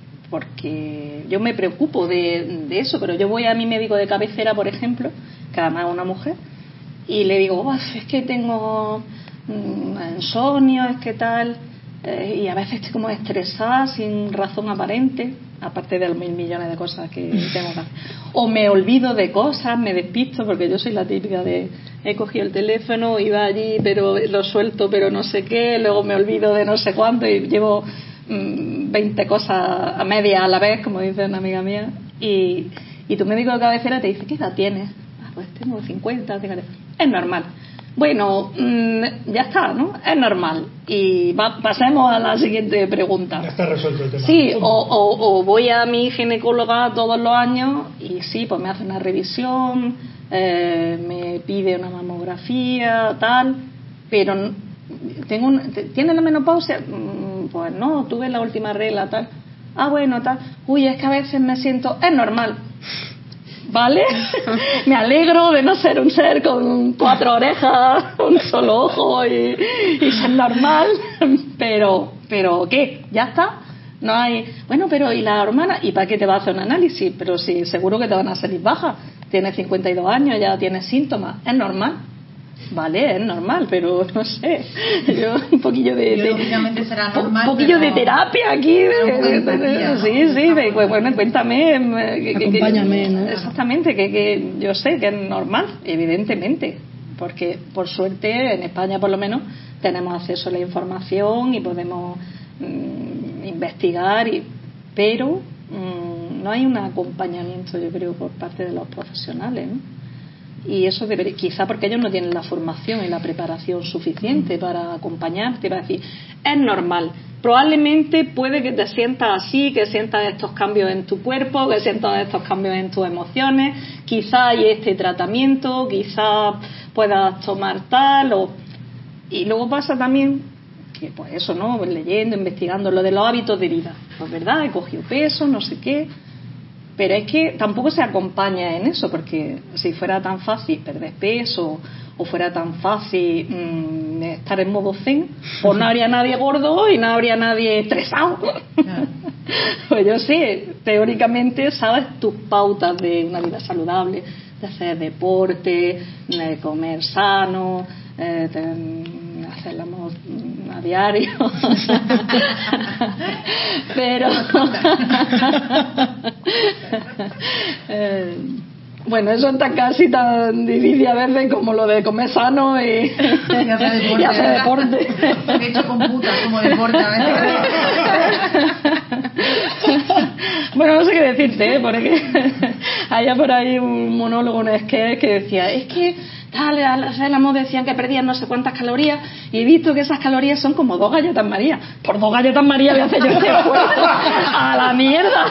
yo me preocupo de eso, pero yo voy a mi médico de cabecera, por ejemplo, que además es una mujer, y le digo, es que tengo insomnio, es que tal, y a veces estoy como estresada sin razón aparente, aparte de los 1.000 millones de cosas que tengo que hacer, o me olvido de cosas, me despisto, porque yo soy la típica de he cogido el teléfono, iba allí pero lo suelto pero no sé qué, luego me olvido de no sé cuánto y llevo 20 cosas a media a la vez, como dice una amiga mía, y tu médico de cabecera te dice, ¿qué edad tienes? Pues tengo 50, es normal. bueno, ya está, ¿no? Es normal. Y pasemos a la siguiente pregunta. Ya está resuelto el tema. Sí, o voy a mi ginecóloga todos los años y sí, pues me hace una revisión, me pide una mamografía, tal, pero ¿tiene la menopausia? Pues no, tuve la última regla, tal. Ah, bueno, tal. Uy, es que a veces me siento... Es normal. ¿Vale? Me alegro de no ser un ser con 4 orejas, un solo ojo y ser normal, pero ¿qué? ¿Ya está? No hay... Bueno, pero ¿y la hormona? ¿Y para qué te va a hacer un análisis? Pero sí, seguro que te van a salir bajas. Tienes 52 años, ya tienes síntomas. Es normal. Vale, es normal, pero no sé, yo un poquillo biológicamente será normal, un poquillo de terapia aquí, pues bueno, cuéntame, acompáñame, ¿no? Exactamente, que yo sé que es normal, evidentemente, porque por suerte en España por lo menos tenemos acceso a la información y podemos investigar, pero no hay un acompañamiento, yo creo, por parte de los profesionales, ¿no? Y eso quizá porque ellos no tienen la formación y la preparación suficiente para acompañarte, para decir, es normal, probablemente puede que te sientas así, que sientas estos cambios en tu cuerpo, que sientas estos cambios en tus emociones, quizá hay este tratamiento, quizá puedas tomar tal, y luego pasa también que pues eso, ¿no? Pues leyendo, investigando lo de los hábitos de vida, pues verdad, he cogido peso, no sé qué. Pero es que tampoco se acompaña en eso, porque si fuera tan fácil perder peso o fuera tan fácil estar en modo zen, pues no habría nadie gordo y no habría nadie estresado. Pues yo sé, teóricamente sabes tus pautas de una vida saludable, de hacer deporte, de comer sano, hacer el amor a diario. Pero bueno, eso está casi tan difícil a veces como lo de comer sano y hacer deporte. De hecho, computa como deporte a veces. Bueno, no sé qué decirte, porque había por ahí un monólogo, un sketch que decía, es que tal, al hacer el amor decían que perdían no sé cuántas calorías y he visto que esas calorías son como 2 galletas María. Por 2 galletas María voy a hacer yo este esfuerzo a la mierda.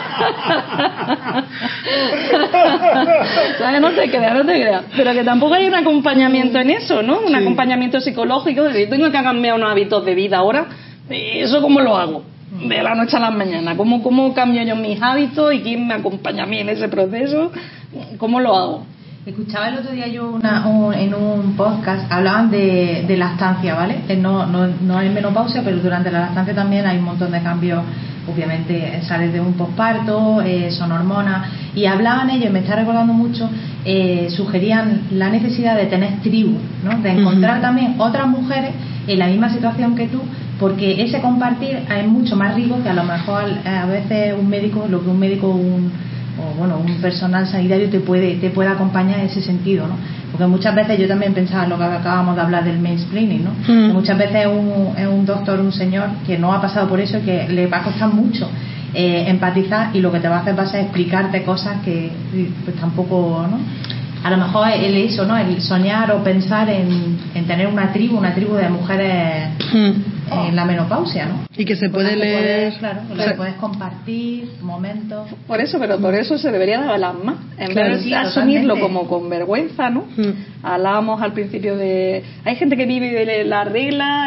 ¿Sabes? No te creas. Pero que tampoco hay un acompañamiento en eso, ¿no? Un acompañamiento psicológico. De tengo que cambiar unos hábitos de vida ahora. ¿Eso cómo lo hago? De la noche a la mañana. ¿Cómo cambio yo mis hábitos y quién me acompaña a mí en ese proceso? ¿Cómo lo hago? Escuchaba el otro día yo en un podcast, hablaban de lactancia, ¿vale? No hay menopausia, pero durante la lactancia también hay un montón de cambios, obviamente sales de un posparto, son hormonas, y hablaban ellos, me está recordando mucho, sugerían la necesidad de tener tribu, ¿no? De encontrar también otras mujeres en la misma situación que tú, porque ese compartir es mucho más rico que a lo mejor a veces un médico, lo que un médico un personal sanitario te puede acompañar en ese sentido, ¿no? Porque muchas veces yo también pensaba en lo que acabamos de hablar del mansplaining, ¿no? Que muchas veces es un doctor, un señor que no ha pasado por eso y que le va a costar mucho empatizar, y lo que te va a hacer va a ser explicarte cosas que pues tampoco, ¿no? A lo mejor el soñar o pensar en tener una tribu de mujeres en la menopausia, ¿no? Y que se puede leer, que puedes compartir momentos. Por eso se debería de hablar más, en vez de asumirlo como con vergüenza, ¿no? Hablábamos al principio de hay gente que vive la regla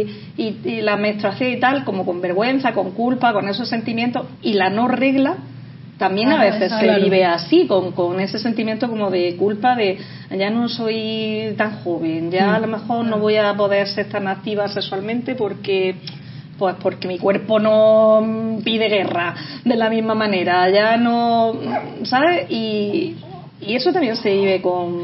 y la menstruación y tal como con vergüenza, con culpa, con esos sentimientos, y la no regla también a veces se vive así, con ese sentimiento como de culpa, de ya no soy tan joven, ya a lo mejor no voy a poder ser tan activa sexualmente porque mi cuerpo no pide guerra de la misma manera, ya no, ¿sabes? Y eso también se vive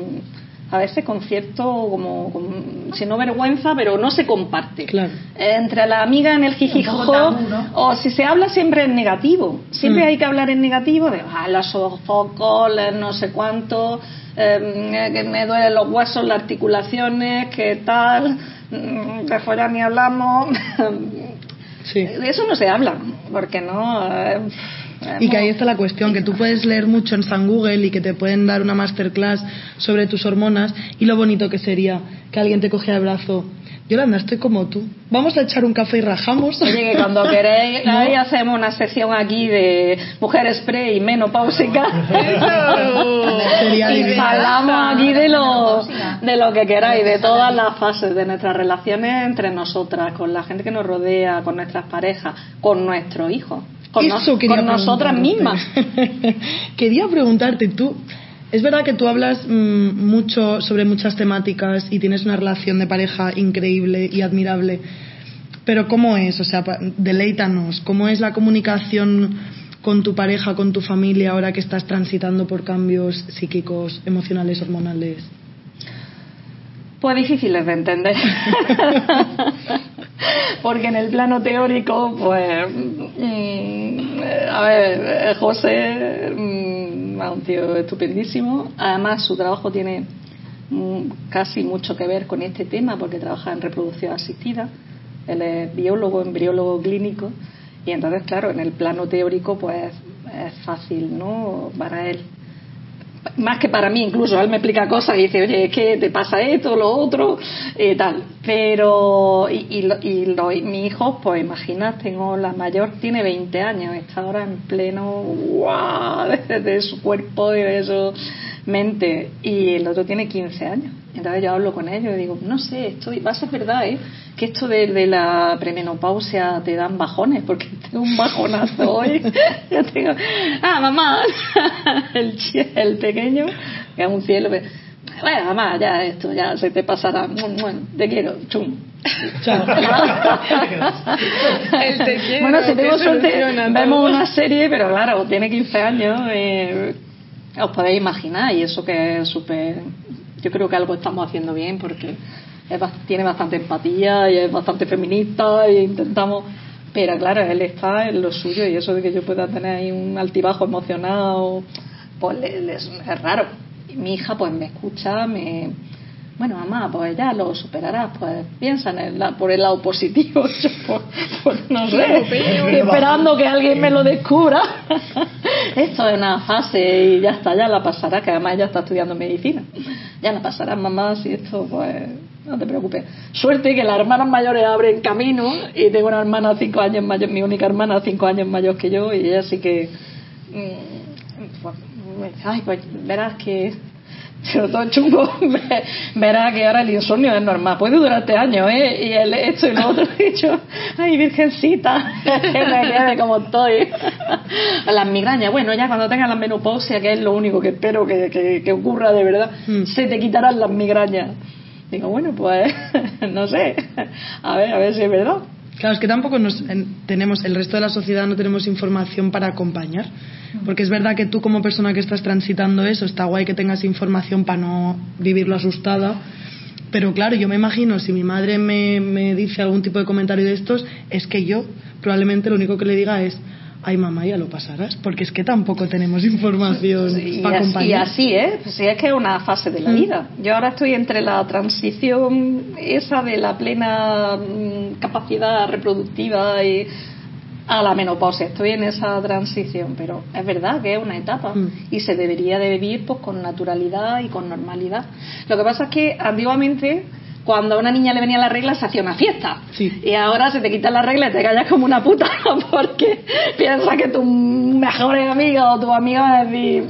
a veces con cierto, como si no vergüenza, pero no se comparte. Claro. Entre la amiga en el jijijojo, ¿no? O si se habla siempre en negativo. Siempre hay que hablar en negativo, de los sofocos, no sé cuánto, que me duelen los huesos, las articulaciones, que tal, de fuera ni hablamos. Sí. De eso no se habla, porque no... Y que ahí está la cuestión, que tú puedes leer mucho en San Google y que te pueden dar una masterclass sobre tus hormonas, y lo bonito que sería que alguien te cogiera el brazo: Yolanda, estoy como tú, vamos a echar un café y rajamos. Oye, que cuando queréis, ¿no? Ahí hacemos una sección aquí de mujer express y menopáusica. Y hablamos aquí de lo que queráis, de todas las fases de nuestras relaciones entre nosotras, con la gente que nos rodea, con nuestras parejas, con nuestros hijos, con nosotras mismas. Quería preguntarte, tú, es verdad que tú hablas mucho sobre muchas temáticas y tienes una relación de pareja increíble y admirable, pero ¿cómo es? O sea, deleítanos, ¿cómo es la comunicación con tu pareja, con tu familia, ahora que estás transitando por cambios psíquicos, emocionales, hormonales? Pues difíciles de entender. Porque en el plano teórico, pues, a ver, José, un tío estupendísimo. Además, su trabajo tiene casi mucho que ver con este tema, porque trabaja en reproducción asistida. Él es biólogo, embriólogo clínico, y entonces, claro, en el plano teórico, pues, es fácil, ¿no?, para él. Más que para mí, incluso él me explica cosas y dice: oye, es que te pasa esto, lo otro, tal. Pero mis hijos, pues imagina, tengo la mayor, tiene 20 años, está ahora en pleno de su cuerpo y de su mente, y el otro tiene 15 años. Entonces yo hablo con ellos y digo: no sé, va a ser verdad, que esto de la premenopausia te dan bajones, porque tengo un bajonazo hoy. Yo tengo, mamá, el pequeño, que es un cielo, bueno, mamá, ya esto ya se te pasará, te quiero, chum. Chao. Bueno, si tengo suerte vemos una serie, pero claro, tiene 15 años, os podéis imaginar, y eso que es súper, yo creo que algo estamos haciendo bien, porque tiene bastante empatía y es bastante feminista, e intentamos, pero claro, él está en lo suyo, y eso de que yo pueda tener ahí un altibajo emocional, pues es raro. Y mi hija pues me escucha, bueno, mamá, pues ya lo superarás, pues piensa por el lado positivo. Yo pues no sé, esperando que alguien me lo descubra. Esto es una fase y ya está, ya la pasará, que además ella está estudiando medicina. Ya la pasará, mamá, si esto, pues no te preocupes. Suerte que las hermanas mayores abren camino, y tengo una hermana 5 años mayor, mi única hermana 5 años mayor que yo, y ella sí que pues verás que todo chungo, verás que ahora el insomnio es normal, puede durarte años, y esto y lo otro. Y yo, ay, virgencita, que me quede como estoy. Las migrañas, bueno, ya cuando tengas la menopausia, que es lo único que espero que ocurra de verdad, se te quitarán las migrañas. Digo, bueno, pues no sé, a ver si es verdad. Claro, es que tampoco tenemos, el resto de la sociedad no tenemos información para acompañar, porque es verdad que tú, como persona que estás transitando eso, está guay que tengas información para no vivirlo asustada, pero claro, yo me imagino, si mi madre me dice algún tipo de comentario de estos, es que yo probablemente lo único que le diga es: ay, mamá, ya lo pasarás, porque es que tampoco tenemos información para acompañar. Y así pues sí, es que es una fase de la vida. Yo ahora estoy entre la transición esa de la plena capacidad reproductiva y a la menopausia. Estoy en esa transición, pero es verdad que es una etapa y se debería de vivir pues con naturalidad y con normalidad. Lo que pasa es que antiguamente, cuando a una niña le venía la regla, se hacía una fiesta. Sí. Y ahora se te quita la regla y te callas como una puta, porque piensas que tu mejor amiga o tu amiga va a decir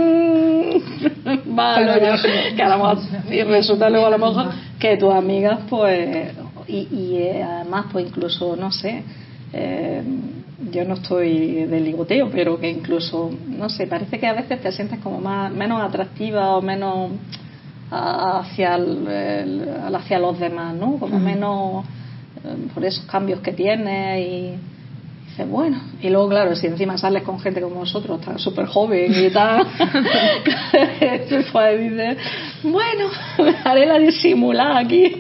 vale, que a lo mejor, y resulta luego a lo mejor que tus amigas pues y además pues incluso, no sé, yo no estoy de ligoteo, pero que incluso, no sé, parece que a veces te sientes como menos atractiva o menos hacia los demás, ¿no? Como menos por esos cambios que tienes, y dices, bueno, y luego claro, si encima sales con gente como vosotros, tan súper joven y tal, pues dices, bueno, haré la disimulada aquí.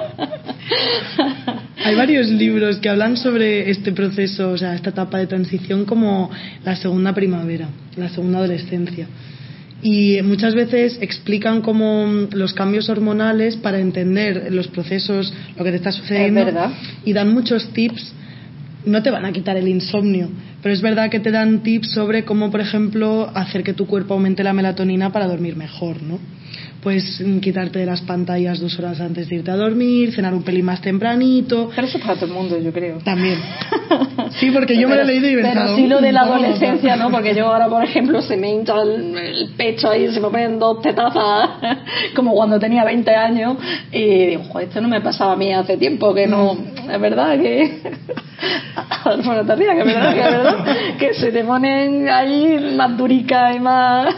Hay varios libros que hablan sobre este proceso, o sea, esta etapa de transición, como la segunda primavera, la segunda adolescencia. Y muchas veces explican como los cambios hormonales para entender los procesos, lo que te está sucediendo. Es verdad. Y dan muchos tips. No te van a quitar el insomnio, Pero es verdad que te dan tips sobre cómo, por ejemplo, hacer que tu cuerpo aumente la melatonina para dormir mejor, ¿no? Pues quitarte de las pantallas 2 horas antes de irte a dormir, cenar un pelín más tempranito. Pero eso es para todo el mundo, yo creo. También. Sí, porque yo me lo he leído y he pensado... Pero sí lo de la adolescencia, ¿no? Porque yo ahora, por ejemplo, se me hincha el pecho ahí, se me ponen 2 tetazas, como cuando tenía 20 años, y digo, joder, esto no me pasaba a mí hace tiempo, que no... Es verdad que... Bueno, te rías, que es verdad, que se te ponen ahí más duricas y más...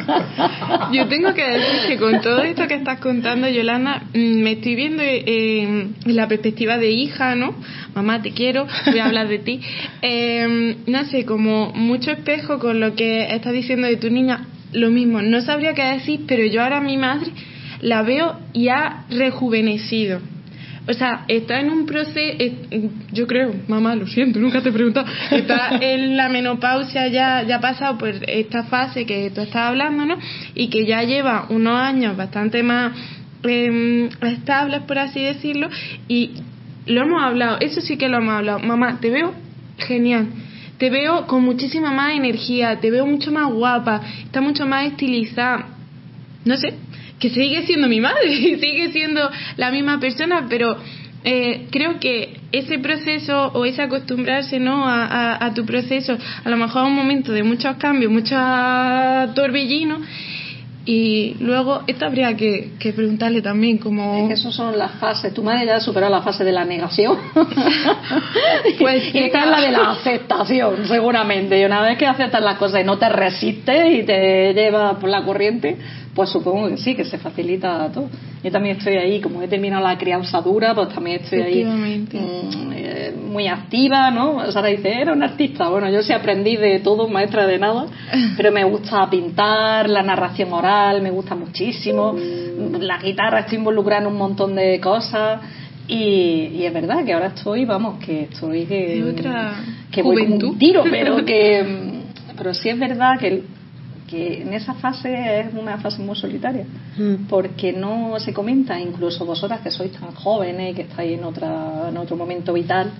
Yo tengo que decir que con todo esto que estás contando, Yolanda, me estoy viendo en la perspectiva de hija, ¿no? Mamá, te quiero, voy a hablar de ti. No sé, como mucho espejo con lo que estás diciendo de tu niña. Lo mismo, no sabría qué decir, pero yo ahora a mi madre la veo y ha rejuvenecido. O sea, está en un proceso, yo creo, mamá, lo siento, nunca te he preguntado, está en la menopausia, ya ha pasado por esta fase que tú estás hablando, ¿no? Y que ya lleva unos años bastante más estables, por así decirlo, y lo hemos hablado, eso sí que lo hemos hablado. Mamá, te veo genial, te veo con muchísima más energía, te veo mucho más guapa, está mucho más estilizada, no sé, que sigue siendo mi madre, sigue siendo la misma persona, pero creo que ese proceso o ese acostumbrarse, ¿no?, a tu proceso, a lo mejor a un momento de muchos cambios, muchos torbellinos, y luego esto habría que preguntarle también como... Es que eso son las fases. Tu madre ya ha superado la fase de la negación. Pues y esta es la de la aceptación, seguramente. Y una vez que aceptas las cosas y no te resistes y te llevas por la corriente, pues supongo que sí, que se facilita todo. Yo también estoy ahí, como he terminado la crianza dura, pues también estoy ahí muy activa, ¿no? Sara dice, era una artista. Bueno, yo sí aprendí de todo, maestra de nada, pero me gusta pintar, la narración oral, me gusta muchísimo, la guitarra, estoy involucrada en un montón de cosas. Y es verdad que ahora estoy, vamos, que estoy que voy como un tiro, pero sí es verdad que en esa fase es una fase muy solitaria, porque no se comenta, incluso vosotras que sois tan jóvenes y que estáis en otro momento vital,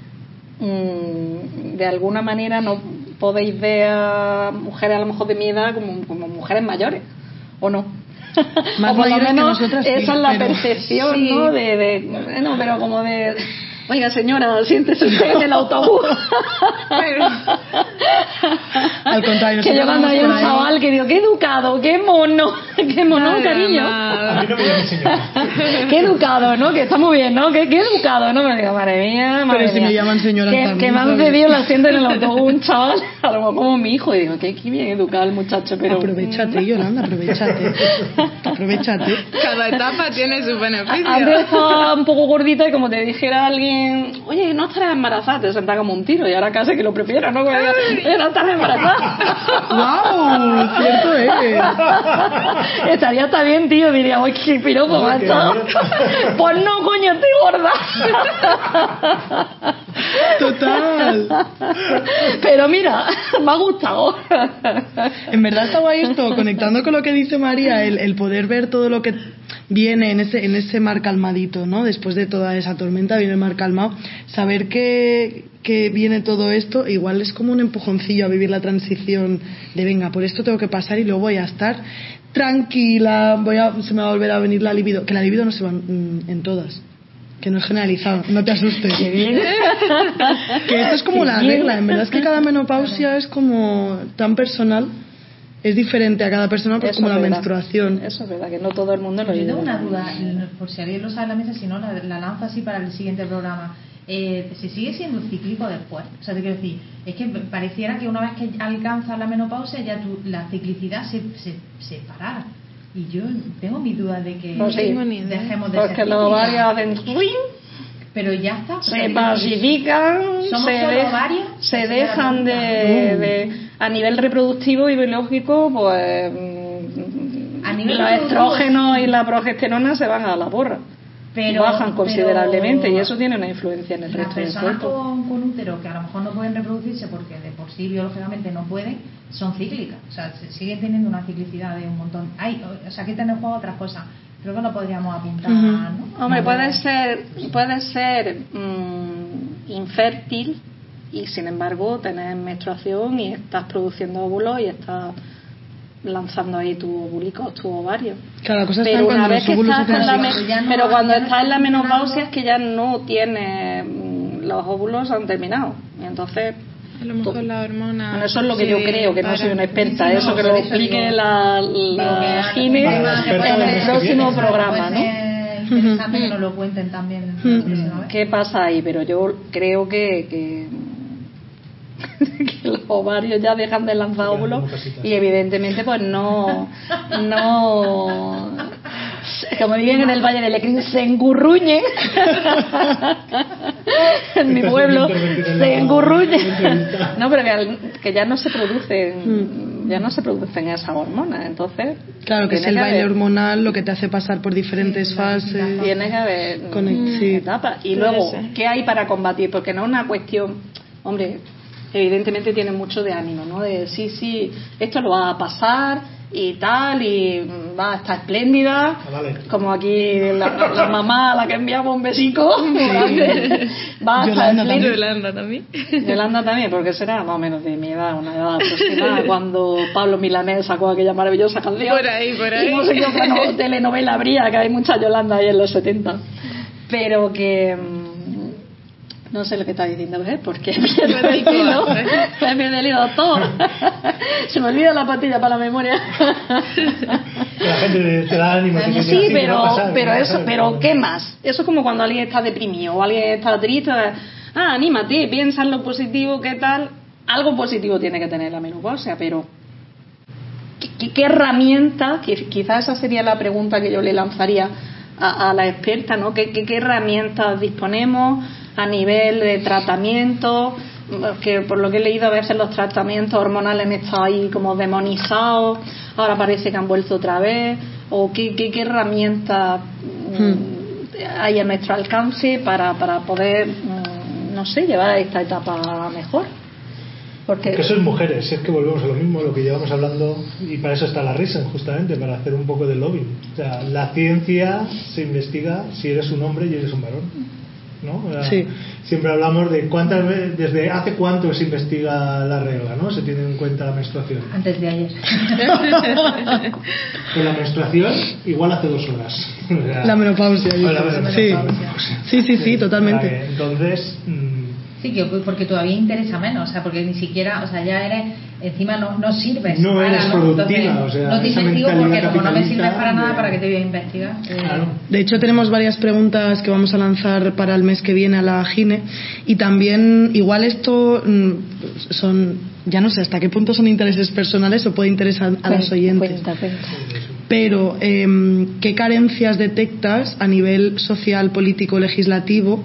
de alguna manera no podéis ver a mujeres a lo mejor de mi edad como mujeres mayores, ¿o no? Más o por lo menos nosotras, esa sí, es la pero... percepción, sí. ¿no? Bueno, pero como de... Oiga, señora, siéntese usted en el autobús. Al contrario, que yo cuando hay un chaval que digo, qué educado, qué mono, cariño. A mí no me llame señora. Qué educado, ¿no? Que está muy bien, ¿no? Qué educado, ¿no? Me digo, madre mía. Pero si me llaman señora también. Que me han cedido el asiento en el autobús un chaval, a lo mejor como mi hijo, y digo, qué bien educado el muchacho, pero... Aprovechate, Yolanda, aprovechate. Cada etapa tiene sus beneficios. Antes estaba un poco gordita y como te dijera alguien, oye, no estarás embarazada, te sentaba como un tiro, y ahora casi que lo prefiero, ¿no? Oye, no estás embarazada. ¡Wow! Cierto es. Estaría hasta bien, tío, diría, oye, qué piropo, macho. Pues no, coño, estoy gorda. Total. Pero mira, me ha gustado. En verdad está guay esto, conectando con lo que dice María, el poder ver todo lo que viene en ese mar calmadito, ¿no? Después de toda esa tormenta viene el mar calmado. Saber que viene todo esto, igual es como un empujoncillo a vivir la transición de venga, por esto tengo que pasar y luego voy a estar tranquila, se me va a volver a venir la libido, que la libido no se va en todas, que no es generalizado, no te asustes. Qué bien. Que esto es como la regla, en verdad es que cada menopausia es como tan personal, es diferente a cada persona, pues como la menstruación. Eso es verdad, que no todo el mundo lo Yo vive. tengo una duda, por si alguien lo sabe en la mesa, si no, la lanzo así para el siguiente programa. ¿Se sigue siendo cíclico después? O sea, te quiero decir, es que pareciera que una vez que alcanzas la menopausia ya la ciclicidad se parara. Y yo tengo mis dudas de que Pues sí, dejemos de porque ser los cíclicas. ovarios hacen swing, Pero ya está. se pacifican, se dejan de a nivel reproductivo y biológico, pues A nivel los estrógenos y la progesterona se van a la porra. Bajan considerablemente y eso tiene una influencia en el resto del cuerpo. Las cuerpo. personas con útero que a lo mejor no pueden reproducirse porque de por sí biológicamente no pueden, son cíclicas, o sea, siguen teniendo una ciclicidad de un montón. O sea, aquí tenemos juego otras cosas. Creo que lo podríamos apuntar, ¿no? Hombre, puede ser infértil y sin embargo tenés menstruación y estás produciendo óvulos y estás lanzando ahí tus ovulicos, tus ovarios. Claro, la cosa está Pero en una cuando vez los que óvulos estás se hacen con así. pero cuando estás en la menopausia es que ya no tienes, los óvulos han terminado, y entonces A lo mejor la hormona. bueno, eso es lo que yo creo, que no soy una experta, Sí, no, eso que por lo eso explique digo- la Gine Para la experta en del mes el que próximo viene. programa, ¿no? Es interesante que nos lo cuenten también la próxima vez. ¿Qué pasa ahí? Pero yo creo que los ovarios ya dejan de lanzar Quedan óvulos como casitas. y evidentemente pues no como dirían en el Valle del Lecrín, se engurruñen. En mi pueblo se engurruñen. No, pero que ya no se producen esas hormonas, entonces Claro, que es tiene el baile haber- hormonal lo que te hace pasar por diferentes fases. tiene que haber Sí. etapas. Y Puede luego, ser. ¿qué hay para combatir? Porque no es una cuestión, hombre, evidentemente tiene mucho de ánimo, ¿no? De sí, esto lo va a pasar y tal, y va a estar espléndida. Vale. Como aquí la mamá a la que enviamos un besico, grande, va a estar Yolanda espléndida. Yolanda también. Yolanda también, porque será más o menos de mi edad, una edad aproximada, cuando Pablo Milanés sacó aquella maravillosa canción. Por ahí. Y no sé qué otra telenovela habría, que hay mucha Yolanda ahí en los 70. Pero que... no sé lo que está diciendo, ¿ves? Porque me pierdo el hilo. Me pierdo el hilo, doctor. Se me olvida la pastilla para la memoria. Que la gente te da ánimo. te dice, Sí, "Así, ¿qué va a pasar? ¿Qué va a pasar?". pero ¿qué más? Eso es como cuando alguien está deprimido o alguien está triste. Anímate, piensa en lo positivo, ¿qué tal? Algo positivo tiene que tener la menopausia, pero ¿qué herramienta? Quizás esa sería la pregunta que yo le lanzaría a la experta, ¿no? ¿Qué herramientas disponemos a nivel de tratamiento? Que por lo que he leído, a veces los tratamientos hormonales han estado ahí como demonizados, ahora parece que han vuelto otra vez. ¿O qué herramientas hay a nuestro alcance para poder, no sé, llevar esta etapa mejor? Porque Que sois mujeres, si es que volvemos a lo mismo, lo que llevamos hablando, y para eso está la Risen, justamente, para hacer un poco de lobbying. O sea, la ciencia se investiga si eres un hombre y eres un varón, ¿no? O sea, Sí. Siempre hablamos de cuántas veces, desde hace cuánto se investiga la regla, ¿no? Se tiene en cuenta la menstruación. Antes de ayer. Pues la menstruación igual hace 2 horas. O sea, La menopausia. yo la creo. menopausia. Sí, totalmente. Vale, entonces, Sí, que porque todavía interesa menos, o sea, porque ni siquiera, o sea, ya eres, encima no sirves. No para, eres productiva, Entonces, o sea, no te esa investigo mentalidad porque como no me capitalista sirves para nada, de- ¿para qué te voy a investigar? claro. De hecho, tenemos varias preguntas que vamos a lanzar para el mes que viene a la Gine, y también, igual esto son, ya no sé hasta qué punto son intereses personales o puede interesar a los oyentes. Cuenta. Pero, ¿qué carencias detectas a nivel social, político, legislativo?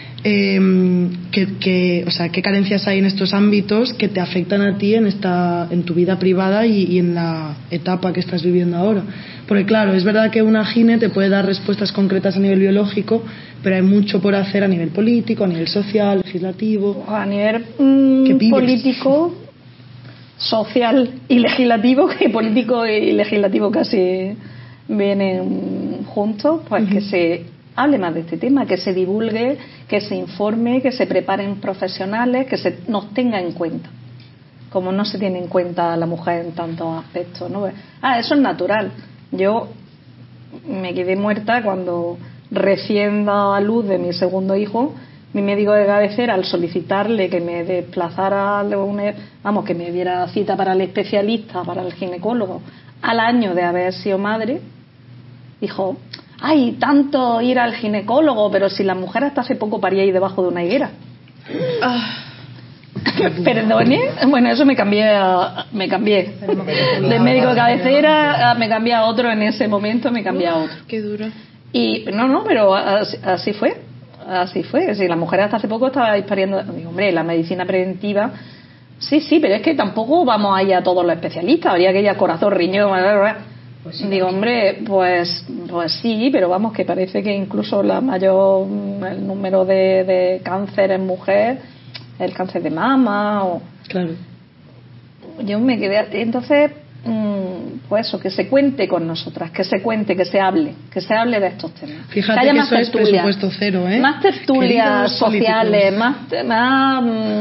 O sea, ¿qué carencias hay en estos ámbitos que te afectan a ti en tu vida privada y en la etapa que estás viviendo ahora? Porque claro, es verdad que una gine te puede dar respuestas concretas a nivel biológico, pero hay mucho por hacer a nivel político, a nivel social, legislativo. A nivel ¿Qué pides? político, social y legislativo, que político y legislativo casi vienen juntos, pues que se hable más de este tema, que se divulgue, que se informe, que se preparen profesionales, que se nos tenga en cuenta, como no se tiene en cuenta a la mujer en tantos aspectos, ¿no? Eso es natural. Yo me quedé muerta cuando recién daba a luz de mi segundo hijo. Mi médico de cabecera, al solicitarle que me desplazara, que me diera cita para el especialista, para el ginecólogo, al año de haber sido madre, dijo: ¡ay, tanto ir al ginecólogo! Pero si la mujer hasta hace poco paría ahí debajo de una higuera. Perdone, bueno, eso me cambié de médico de cabecera, me cambié a otro en ese momento, me cambié a otro. Qué duro. Y no, pero así fue. Si la mujer hasta hace poco estaba pariendo, digo, hombre, la medicina preventiva, sí, pero es que tampoco vamos a ir a todos los especialistas, habría que ir a corazón, riñón, Pues sí, digo, hombre, pues sí, pero vamos, que parece que incluso el número de cáncer en mujer, el cáncer de mama, Claro. yo me quedé, entonces, pues eso, que se cuente con nosotras, que se cuente, que se hable de estos temas. Fíjate haya que más eso es tertulias, presupuesto cero, ¿eh? más tertulias Queridos sociales, políticos. más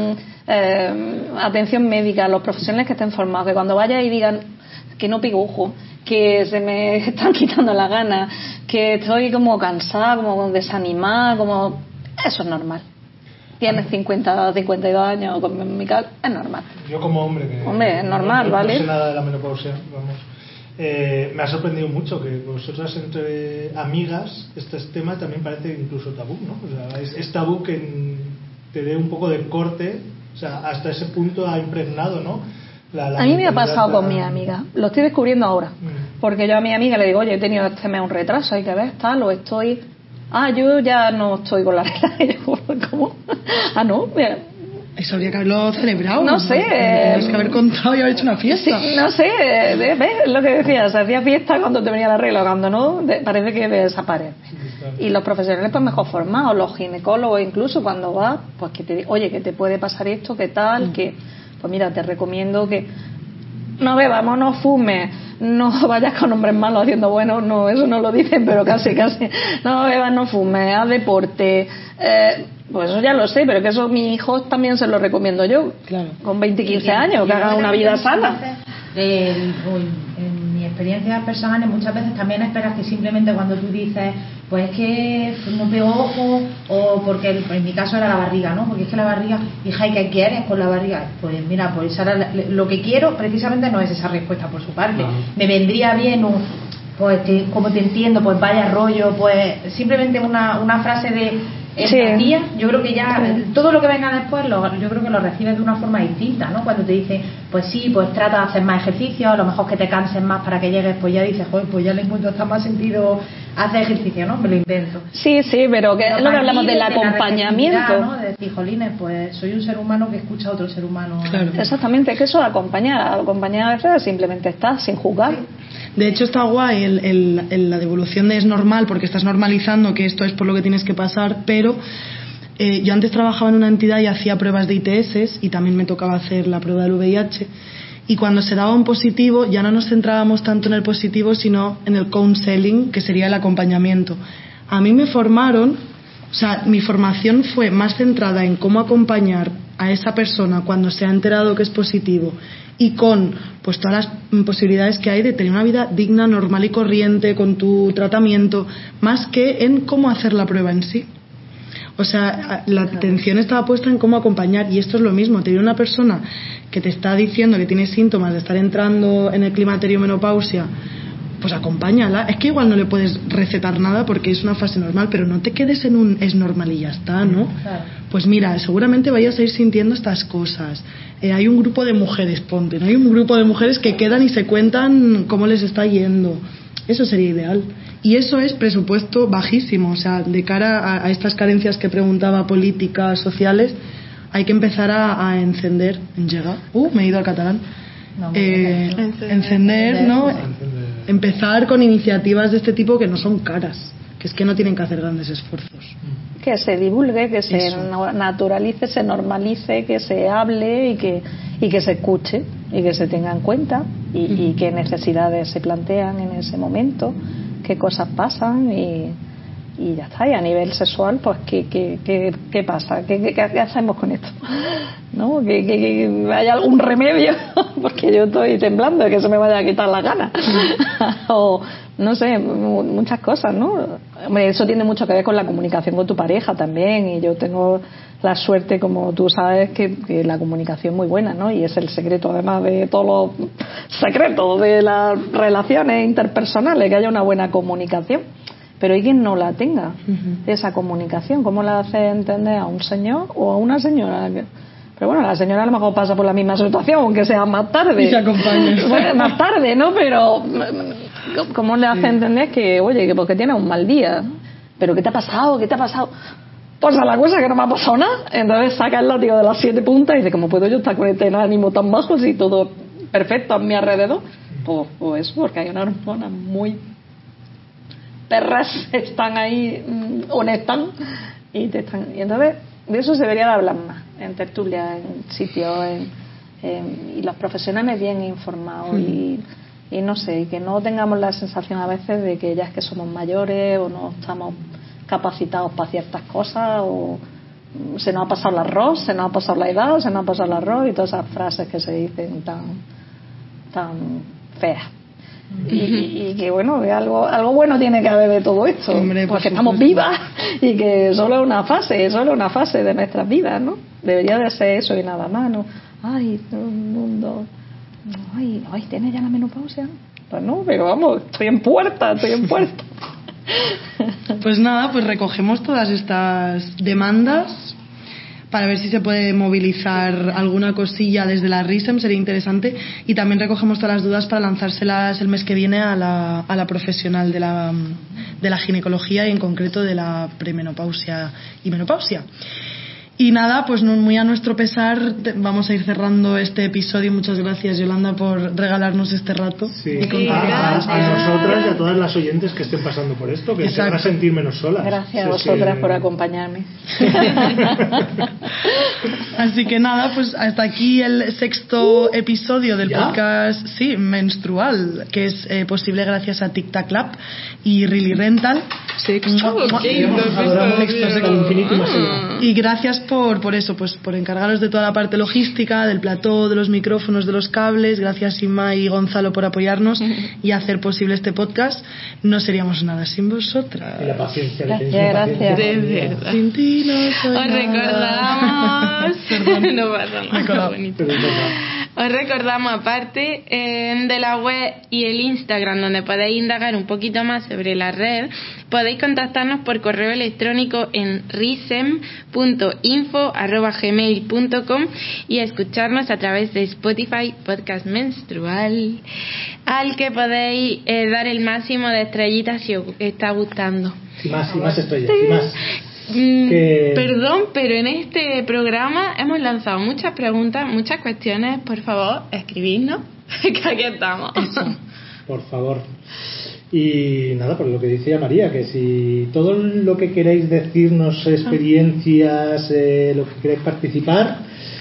atención médica, los profesionales que estén formados, que cuando vaya y digan que no pigojo, que se me están quitando las ganas, que estoy como cansada, como desanimada, como... Eso es normal. Tienes 50, 52 años, con mi caso, es normal. Yo como hombre, que es normal, no, ¿vale? No sé nada de la menopausia, vamos. Me ha sorprendido mucho que vosotras entre amigas este tema también parece incluso tabú, ¿no? O sea, es tabú que te dé un poco de corte, o sea, hasta ese punto ha impregnado, ¿no? A mí me ha pasado con mi amiga, lo estoy descubriendo ahora, porque yo a mi amiga le digo, oye, he tenido este mes un retraso, hay que ver, tal, o estoy... yo ya no estoy con la regla. Y yo, ¿cómo? No, eso habría que haberlo celebrado. No sé. Tienes que haber contado y haber hecho una fiesta. Sí, no sé, ¿ves? Lo que decía, se hacía fiesta cuando te venía la regla, cuando no, parece que desaparece. Y los profesionales pues mejor formados, los ginecólogos incluso, cuando vas, pues que te oye, que te puede pasar esto, que tal, que pues mira, te recomiendo que no bebas, no fumes, no vayas con hombres malos haciendo bueno, no, eso no lo dicen, pero casi, no bebas, no fumes, haz deporte, pues eso ya lo sé, pero que eso a mis hijos también se lo recomiendo yo, claro. Con 20 y 15 años, que hagan una vida sana. En mi experiencia personal, muchas veces también esperas que simplemente cuando tú dices, pues es que no pego ojo, o porque en mi caso era la barriga, ¿no? Porque es que la barriga, hija, ¿y qué quieres con la barriga? Pues mira, pues ahora lo que quiero precisamente no es esa respuesta por su parte. Me vendría bien pues como te entiendo, pues vaya rollo, pues simplemente una frase de empatía. Yo creo que ya todo lo que venga después yo creo que lo recibes de una forma distinta, ¿no? Cuando te dicen, pues sí, pues trata de hacer más ejercicio, a lo mejor que te canses más para que llegues, pues ya dices, joder, pues ya le encuentro hasta más sentido hacer ejercicio, ¿no? Me lo invento. Sí, pero que es lo que hablamos del acompañamiento, ¿no? De decir, jolines, pues soy un ser humano que escucha a otro ser humano. Claro. Exactamente, es que eso acompañar a veces simplemente estar sin juzgar. De hecho está guay la devolución de es normal, porque estás normalizando que esto es por lo que tienes que pasar, pero yo antes trabajaba en una entidad y hacía pruebas de ITS y también me tocaba hacer la prueba del VIH, y cuando se daba un positivo ya no nos centrábamos tanto en el positivo sino en el counseling, que sería el acompañamiento. A mí me formaron, o sea, mi formación fue más centrada en cómo acompañar a esa persona cuando se ha enterado que es positivo y con pues todas las posibilidades que hay de tener una vida digna, normal y corriente con tu tratamiento, más que en cómo hacer la prueba en sí. O sea, la atención estaba puesta en cómo acompañar, y esto es lo mismo. Te viene una persona que te está diciendo que tiene síntomas de estar entrando en el climaterio, menopausia, pues acompáñala. Es que igual no le puedes recetar nada porque es una fase normal, pero no te quedes en un es normal y ya está, ¿no? Claro. Pues mira, seguramente vayas a ir sintiendo estas cosas. Hay un grupo de mujeres, ponte, ¿no? Hay un grupo de mujeres que quedan y se cuentan cómo les está yendo. Eso sería ideal. Y eso es presupuesto bajísimo. O sea, de cara a estas carencias que preguntaba, políticas, sociales, hay que empezar a encender. Me he ido al catalán. Encender, ¿no? Empezar con iniciativas de este tipo que no son caras, que es que no tienen que hacer grandes esfuerzos. Que se divulgue, que se naturalice, se normalice, que se hable y que se escuche y que se tenga en cuenta y qué necesidades se plantean en ese momento, qué cosas pasan y ya está. Y a nivel sexual, pues qué pasa, qué hacemos con esto, ¿no? Que haya algún remedio porque yo estoy temblando de que se me vaya a quitar la gana o no sé, muchas cosas, ¿no? Hombre, eso tiene mucho que ver con la comunicación con tu pareja también, y yo tengo la suerte, como tú sabes, que la comunicación es muy buena, ¿no? Y es el secreto, además de todos los secretos de las relaciones interpersonales, que haya una buena comunicación. Pero hay quien no la tenga, esa comunicación. ¿Cómo la hace entender a un señor o a una señora? Pero bueno, la señora a lo mejor pasa por la misma situación, aunque sea más tarde. Y se acompaña. Bueno, más tarde, ¿no? Pero ¿cómo le hace entender que, oye, que porque tienes un mal día? ¿Pero qué te ha pasado? ¿Qué te ha pasado? Pues a la cosa que no me ha pasado nada. Entonces saca el látigo de las 7 puntas y dice, ¿cómo puedo yo estar con este ánimo tan bajo si todo perfecto a mi alrededor? Pues eso, porque hay una hormona muy... perras están ahí, honestas, y te están... Y entonces, de eso se debería de hablar más, en tertulia, en sitios, y los profesionales bien informados, y no sé, y que no tengamos la sensación a veces de que ya es que somos mayores o no estamos capacitados para ciertas cosas, o se nos ha pasado el arroz, se nos ha pasado la edad, se nos ha pasado el arroz y todas esas frases que se dicen tan feas. Y que bueno, que algo bueno tiene que haber de todo esto. Hombre, porque estamos vivas y que solo es una fase de nuestras vidas, ¿no? Debería de ser eso y nada más, ¿no? Ay, todo el mundo, ay, ¿tiene ya la menopausia? Pues no, pero vamos, estoy en puerta. Pues nada, pues recogemos todas estas demandas para ver si se puede movilizar alguna cosilla desde la RISEM, sería interesante, y también recogemos todas las dudas para lanzárselas el mes que viene a la profesional de la ginecología y en concreto de la premenopausia y menopausia. Y nada, pues muy a nuestro pesar vamos a ir cerrando este episodio. Muchas gracias, Yolanda, por regalarnos este rato. Sí, a nosotras y a todas las oyentes que estén pasando por esto, que se van a sentir menos solas. Gracias a vosotras por acompañarme. Así que nada, pues hasta aquí el 6º episodio del podcast menstrual, que es posible gracias a Tic Tac Lab y Really Rental. Y gracias por eso, pues por encargaros de toda la parte logística, del plató, de los micrófonos, de los cables. Gracias Inma y Gonzalo por apoyarnos y hacer posible este podcast. No seríamos nada sin vosotras. Y la paciencia. Gracias. De verdad. Sin ti no soy Os recordamos. No pasa nada. Os recordamos, aparte de la web y el Instagram, donde podéis indagar un poquito más sobre la red, podéis contactarnos por correo electrónico en risem.info@gmail.com y escucharnos a través de Spotify Podcast Menstrual, al que podéis dar el máximo de estrellitas si os está gustando. Y más estrellas, y más. Perdón, pero en este programa hemos lanzado muchas preguntas, muchas cuestiones. Por favor, escribidnos, que aquí estamos. Eso. Por favor. Y nada, por lo que decía María, que si todo lo que queráis decirnos, experiencias, lo que queráis participar,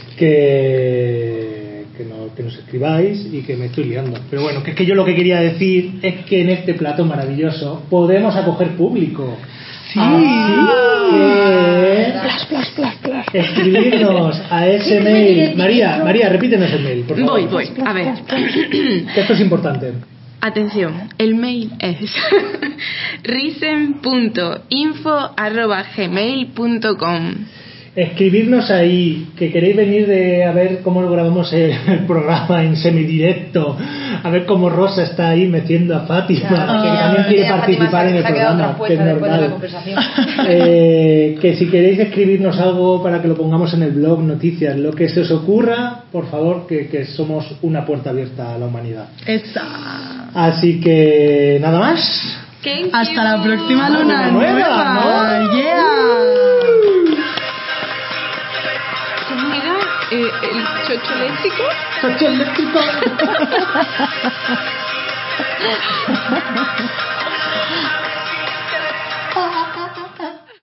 que nos escribáis, y que me estoy liando. Pero bueno, que es que yo lo que quería decir es que en este plato maravilloso podemos acoger público. Sí. Escribirnos a ese mail. María, repítenos el mail, por favor. Voy, a ver. Que esto es importante. Atención, el mail es risem.info@gmail.com. Escribirnos ahí, que queréis venir a ver cómo grabamos el programa en semidirecto, a ver cómo Rosa está ahí metiendo a Fátima, que también quiere participar en el programa, que es normal. Que si queréis escribirnos algo para que lo pongamos en el blog, noticias, lo que se os ocurra, por favor, que somos una puerta abierta a la humanidad. Así que nada más. Hasta la próxima luna nueva. ¿No? Yeah. El chocho eléctrico. ¡Chocho eléctrico!